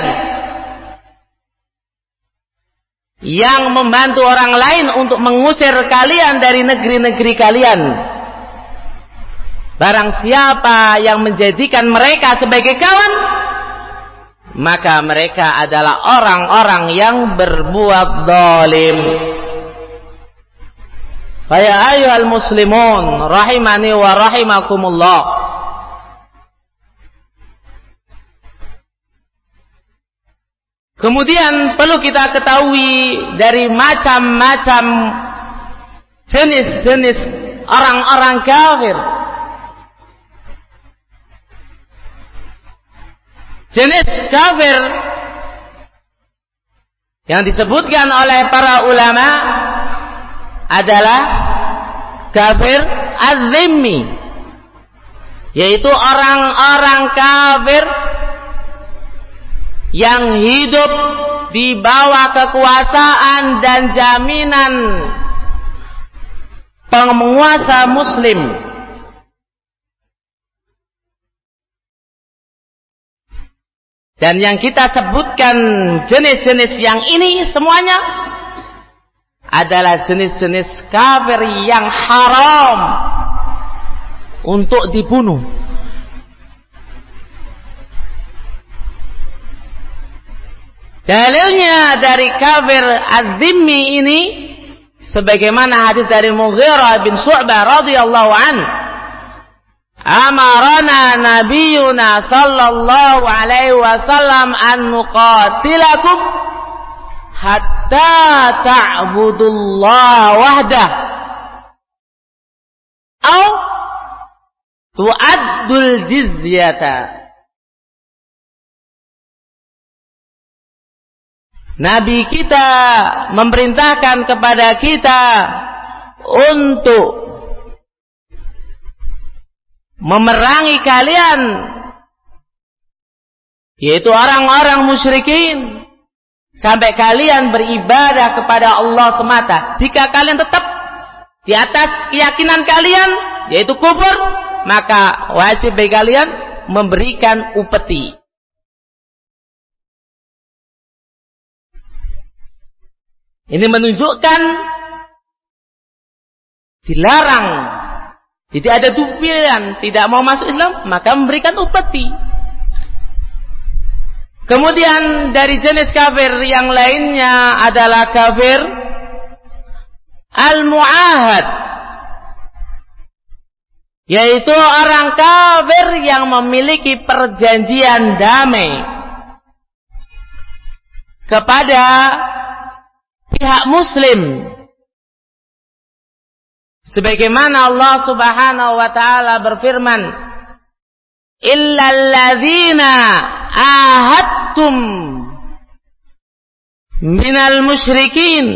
yang membantu orang lain untuk mengusir kalian dari negeri-negeri kalian. Barang siapa yang menjadikan mereka sebagai kawan, maka mereka adalah orang-orang yang berbuat zalim. Fa ya ayyuhal muslimun rahimani wa rahimakumullah. Kemudian perlu kita ketahui dari macam-macam jenis-jenis orang-orang kafir. Jenis kafir yang disebutkan oleh para ulama adalah kafir az-zimmi, yaitu orang-orang kafir yang hidup di bawah kekuasaan dan jaminan penguasa muslim. Dan yang kita sebutkan jenis-jenis yang ini semuanya adalah jenis-jenis kafir yang haram untuk dibunuh. Dalilnya dari kafir az-zimmi ini sebagaimana hadis dari Mughirah bin Syu'bah radhiyallahu an, amarana nabiyuna sallallahu alaihi wasallam an nuqatilakum hatta ta'budullaha wahdah au tu'addul jizyata. Nabi kita memerintahkan kepada kita untuk memerangi kalian, yaitu orang-orang musyrikin, sampai kalian beribadah kepada Allah semata. Jika kalian tetap di atas keyakinan kalian, yaitu kufur, maka wajib bagi kalian memberikan upeti. Ini menunjukkan dilarang, tidak ada pilihan, tidak mau masuk Islam maka memberikan upeti. Kemudian dari jenis kafir yang lainnya adalah kafir al-mu'ahad, yaitu orang kafir yang memiliki perjanjian damai kepada pihak muslim, sebagaimana Allah Subhanahu wa taala berfirman, illal ladzina ahadtum minal musyrikin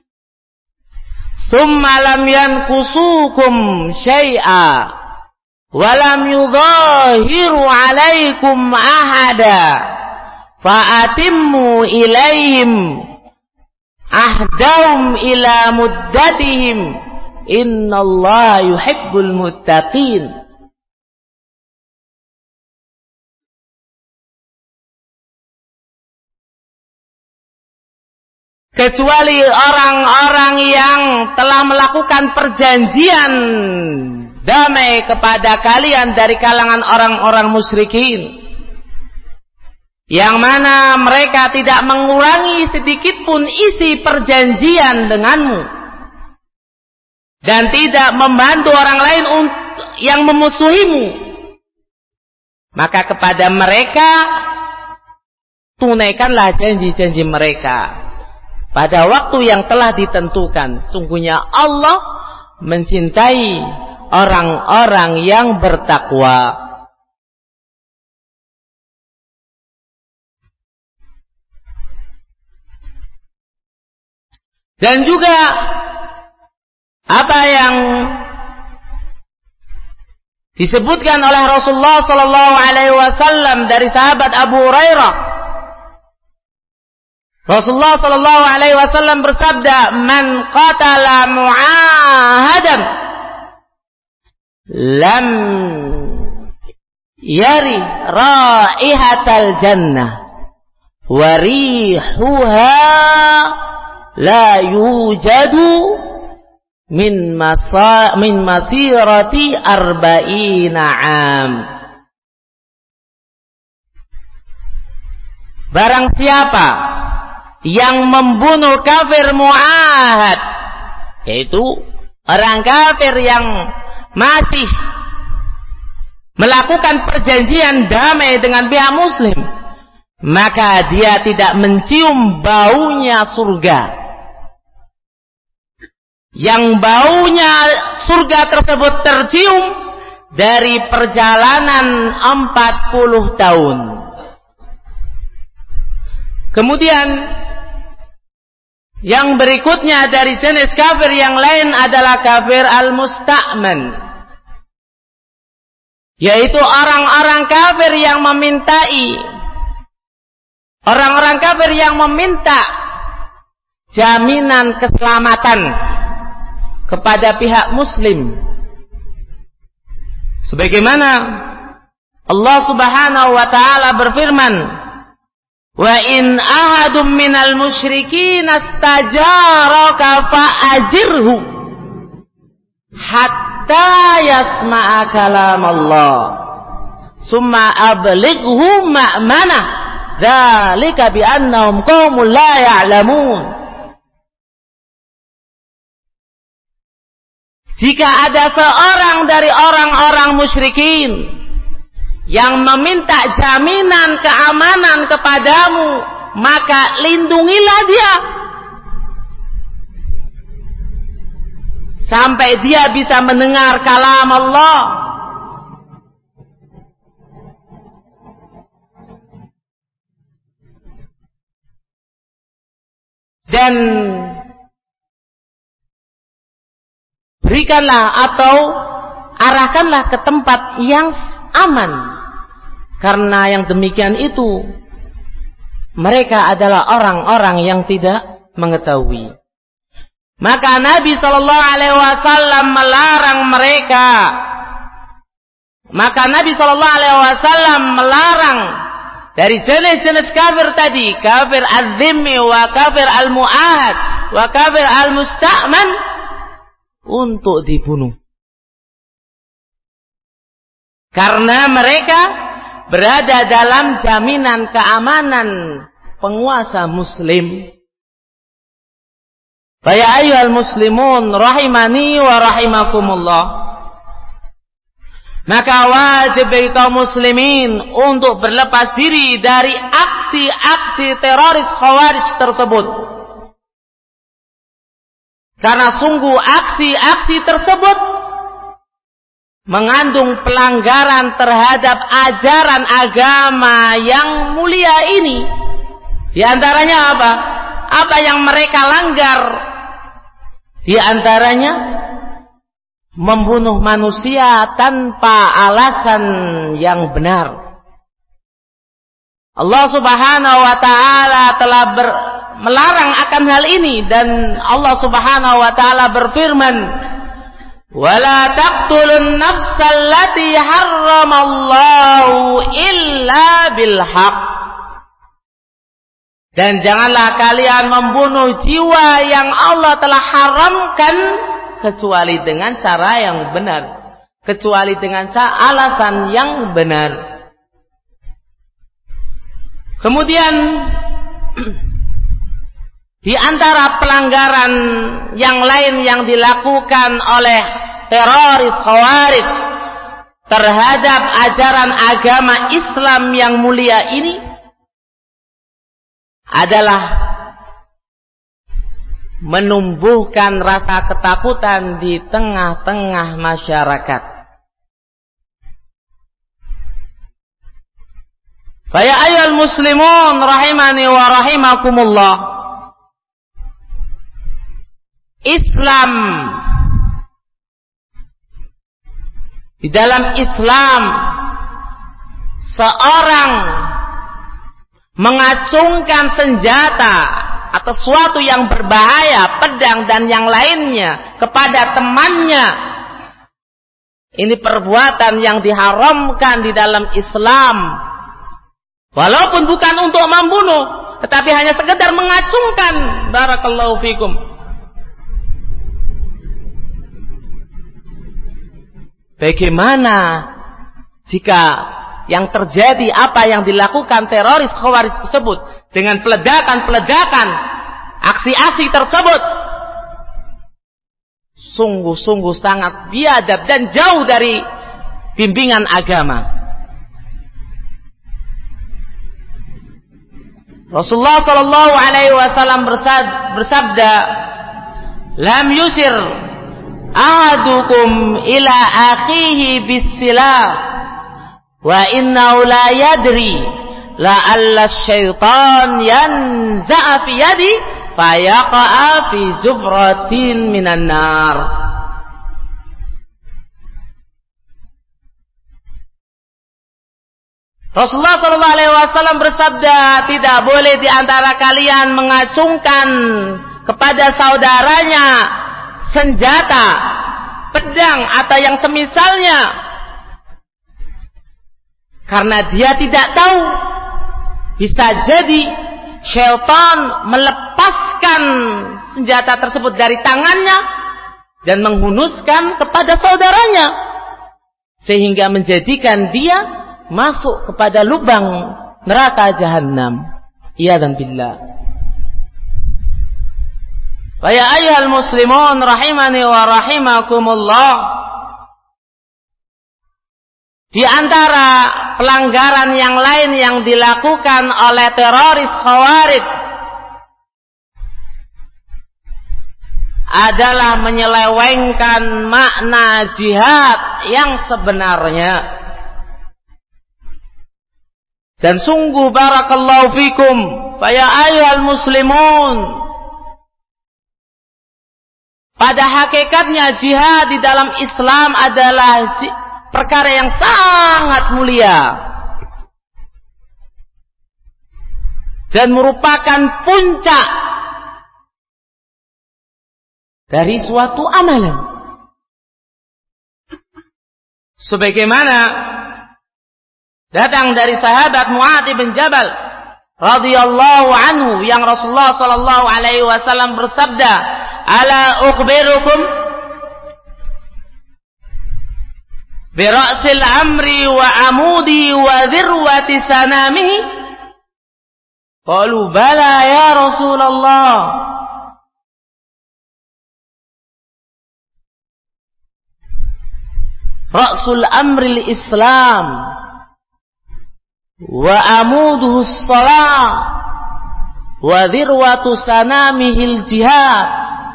summa lam yankusukum syai'a wa lam yudhahiru 'alaikum ahada fa'atimmu ilaihim ahdahum ila muddatihim innallaha yuhibbul muttaqin. Kecuali orang-orang yang telah melakukan perjanjian damai kepada kalian dari kalangan orang-orang musyrikin, yang mana mereka tidak mengurangi sedikit pun isi perjanjian denganmu dan tidak membantu orang lain yang memusuhimu, maka kepada mereka tunaikanlah janji-janji mereka pada waktu yang telah ditentukan. Sungguhnya Allah mencintai orang-orang yang bertakwa. Dan juga apa yang disebutkan oleh Rasulullah sallallahu alaihi wasallam dari sahabat Abu Hurairah, Rasulullah sallallahu alaihi wasallam bersabda, "Man qatala mu'ahadan lam yari raihatal jannah wa rihuha la yujadu min masa min masirati arba'ina am." Barang siapa yang membunuh kafir mu'ahad, yaitu orang kafir yang masih melakukan perjanjian damai dengan pihak muslim, maka dia tidak mencium baunya surga. Yang baunya surga tersebut tercium dari perjalanan empat puluh tahun. Kemudian yang berikutnya dari jenis kafir yang lain adalah kafir al-musta'man, yaitu orang-orang kafir yang memintai, orang-orang kafir yang meminta jaminan keselamatan kepada pihak muslim, sebagaimana Allah Subhanahu wa taala berfirman, wa in ahadum minal musyrikin astajaraka fa'ajirhu hatta yasma'a kalam Allah summa ablighu ma'mana dzalika bi annahum qaumun la ya'lamun. Jika ada seorang dari orang-orang musyrikin yang meminta jaminan keamanan kepadamu, maka lindungilah dia sampai dia bisa mendengar kalam Allah. Dan berikanlah atau arahkanlah ke tempat yang aman, karena yang demikian itu mereka adalah orang-orang yang tidak mengetahui. Maka Nabi Shallallahu Alaihi Wasallam melarang mereka. Maka Nabi Shallallahu Alaihi Wasallam melarang dari jenis-jenis kafir tadi, kafir al-dhimmi wa kafir al-mu'ahad wa kafir al-musta'man, untuk dibunuh. Karena mereka berada dalam jaminan keamanan penguasa muslim. Ya ayyuhal muslimun rahimani wa rahimakumullah. Maka wajib bagi kaum muslimin untuk berlepas diri dari aksi-aksi teroris khawarij tersebut. Karena sungguh aksi-aksi tersebut mengandung pelanggaran terhadap ajaran agama yang mulia ini. Di antaranya apa? Apa yang mereka langgar? Di antaranya membunuh manusia tanpa alasan yang benar. Allah Subhanahu wa taala telah ber, melarang akan hal ini, dan Allah Subhanahu wa taala berfirman, "Wala taqtulun nafsal lati harramallahu illa bil haqq." Dan janganlah kalian membunuh jiwa yang Allah telah haramkan kecuali dengan cara yang benar, kecuali dengan alasan yang benar. Kemudian di antara pelanggaran yang lain yang dilakukan oleh teroris khawarij terhadap ajaran agama Islam yang mulia ini adalah menumbuhkan rasa ketakutan di tengah-tengah masyarakat. Fa ya ayyuhal muslimun rahimani wa rahimakumullah. Islam, di dalam Islam seorang mengacungkan senjata atau sesuatu yang berbahaya, pedang dan yang lainnya kepada temannya, ini perbuatan yang diharamkan di dalam Islam. Walaupun bukan untuk membunuh, tetapi hanya sekedar mengacungkan. Barakallahu fikum. Bagaimana jika yang terjadi apa yang dilakukan teroris khawarij tersebut dengan peledakan-peledakan, aksi-aksi tersebut sungguh-sungguh sangat biadab dan jauh dari bimbingan agama. Rasulullah sallallahu alaihi wasallam bersabda, "Lam yusir ahadukum ila akhihi bis-silah wa innahu la yadri la'alla syaitan yanza'a fi yadi fayaqa'a fi jufratin minan nar." Rasulullah sallallahu alaihi wasallam bersabda, tidak boleh di antara kalian mengacungkan kepada saudaranya senjata, pedang atau yang semisalnya, karena dia tidak tahu, bisa jadi syaitan melepaskan senjata tersebut dari tangannya dan menghunuskan kepada saudaranya, sehingga menjadikan dia masuk kepada lubang neraka jahanam. Iyadzan billah. Wa ya ayyuhal muslimun rahimani wa rahimakumullah. Di antara pelanggaran yang lain yang dilakukan oleh teroris khawarij adalah menyelewengkan makna jihad yang sebenarnya. Dan sungguh barakallahu fikum, fa ya ayyuhal muslimun, pada hakikatnya jihad di dalam Islam adalah perkara yang sangat mulia dan merupakan puncak dari suatu amalan. Sebagaimana datang dari sahabat Mu'adz bin Jabal radhiyallahu anhu yang Rasulullah sallallahu alaihi wasallam bersabda, "Ala ukhbirukum bi ra'sil amri wa amudi wa dhirwati sanamihi? Qalu bala ya Rasulullah. Ra'sul amri al-Islam wa amuduhu as-salah wa dhirwatu sanamihi al-jihad.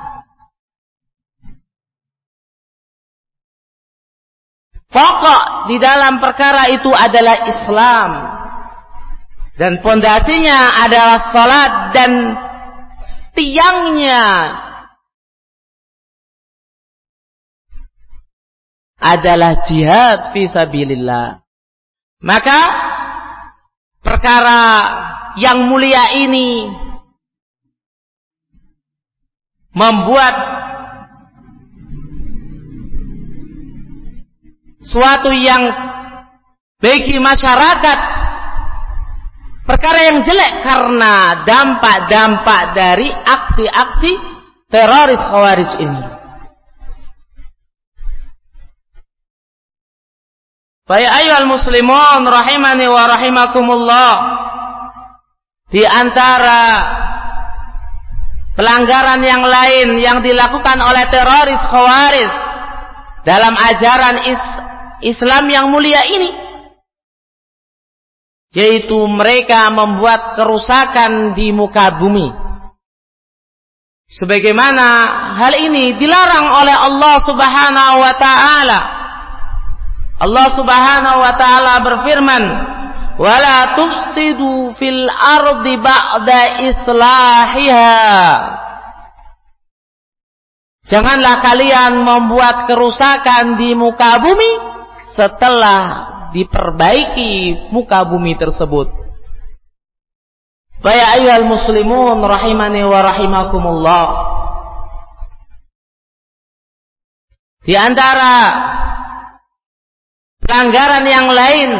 Pokok di dalam perkara itu adalah Islam, dan pondasinya adalah salat, dan tiangnya adalah jihad fi sabilillah. Maka perkara yang mulia ini membuat suatu yang bagi masyarakat perkara yang jelek karena dampak-dampak dari aksi-aksi teroris Khawarij ini. Fa ya ayyuhal muslimun rahimani wa rahimakumullah, di antara pelanggaran yang lain yang dilakukan oleh teroris Khawarij dalam ajaran is Islam yang mulia ini, yaitu mereka membuat kerusakan di muka bumi. Sebagaimana hal ini dilarang oleh Allah Subhanahu wa taala. Allah Subhanahu wa taala berfirman, "Wala tufsidu fil ardi ba'da islahiha." Janganlah kalian membuat kerusakan di muka bumi setelah diperbaiki muka bumi tersebut. Fa ya ayyuhal muslimun rahimani wa rahimakumullah. Di antara pelanggaran yang lain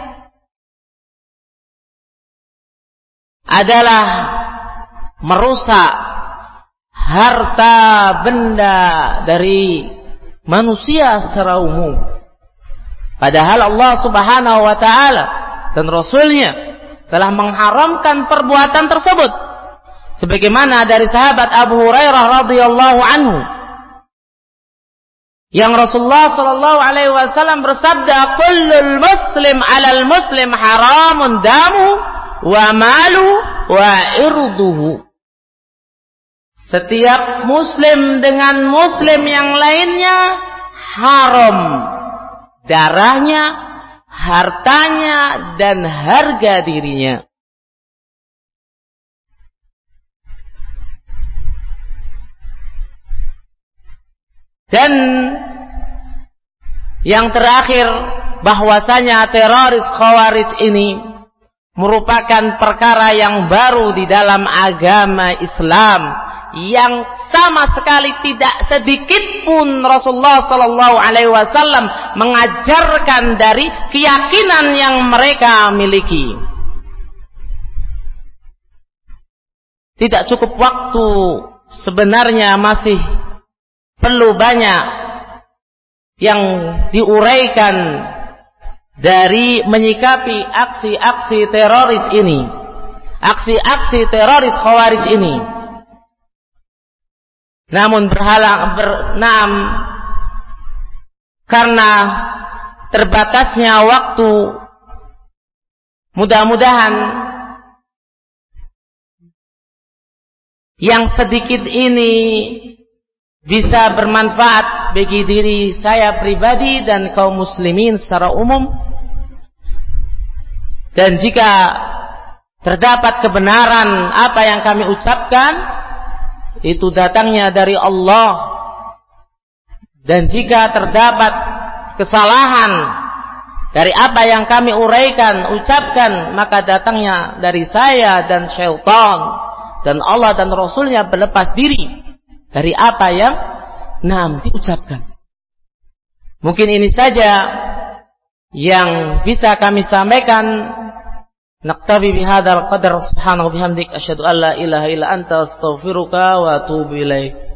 adalah merusak harta benda dari manusia secara umum. Padahal Allah Subhanahu wa taala dan Rasulnya telah mengharamkan perbuatan tersebut. Sebagaimana dari sahabat Abu Hurairah radhiyallahu anhu, yang Rasulullah sallallahu alaihi wasallam bersabda, "Kullul muslim 'alal muslim haramun damu wa malu wa irduhu." Setiap muslim dengan muslim yang lainnya haram darahnya, hartanya, dan harga dirinya. Dan yang terakhir, bahwasanya teroris Khawarij ini merupakan perkara yang baru di dalam agama Islam, yang sama sekali tidak sedikit pun Rasulullah sallallahu alaihi wasallam mengajarkan dari keyakinan yang mereka miliki. Tidak cukup waktu, sebenarnya masih perlu banyak yang diuraikan dari menyikapi aksi-aksi teroris ini, aksi-aksi teroris Khawarij ini. Namun berhalang bernam karena terbatasnya waktu, mudah-mudahan yang sedikit ini bisa bermanfaat bagi diri saya pribadi dan kaum muslimin secara umum. Dan jika terdapat kebenaran apa yang kami ucapkan, itu datangnya dari Allah. Dan jika terdapat kesalahan dari apa yang kami uraikan, ucapkan, maka datangnya dari saya dan syaitan. Dan Allah dan Rasulnya berlepas diri dari apa yang nam diucapkan. Mungkin ini saja yang bisa kami sampaikan. Naktabi bihadzal qadar, subhanahu bihamdik, asyhadu an la ilaha illa anta, astaghfiruka wa atubu ilaik.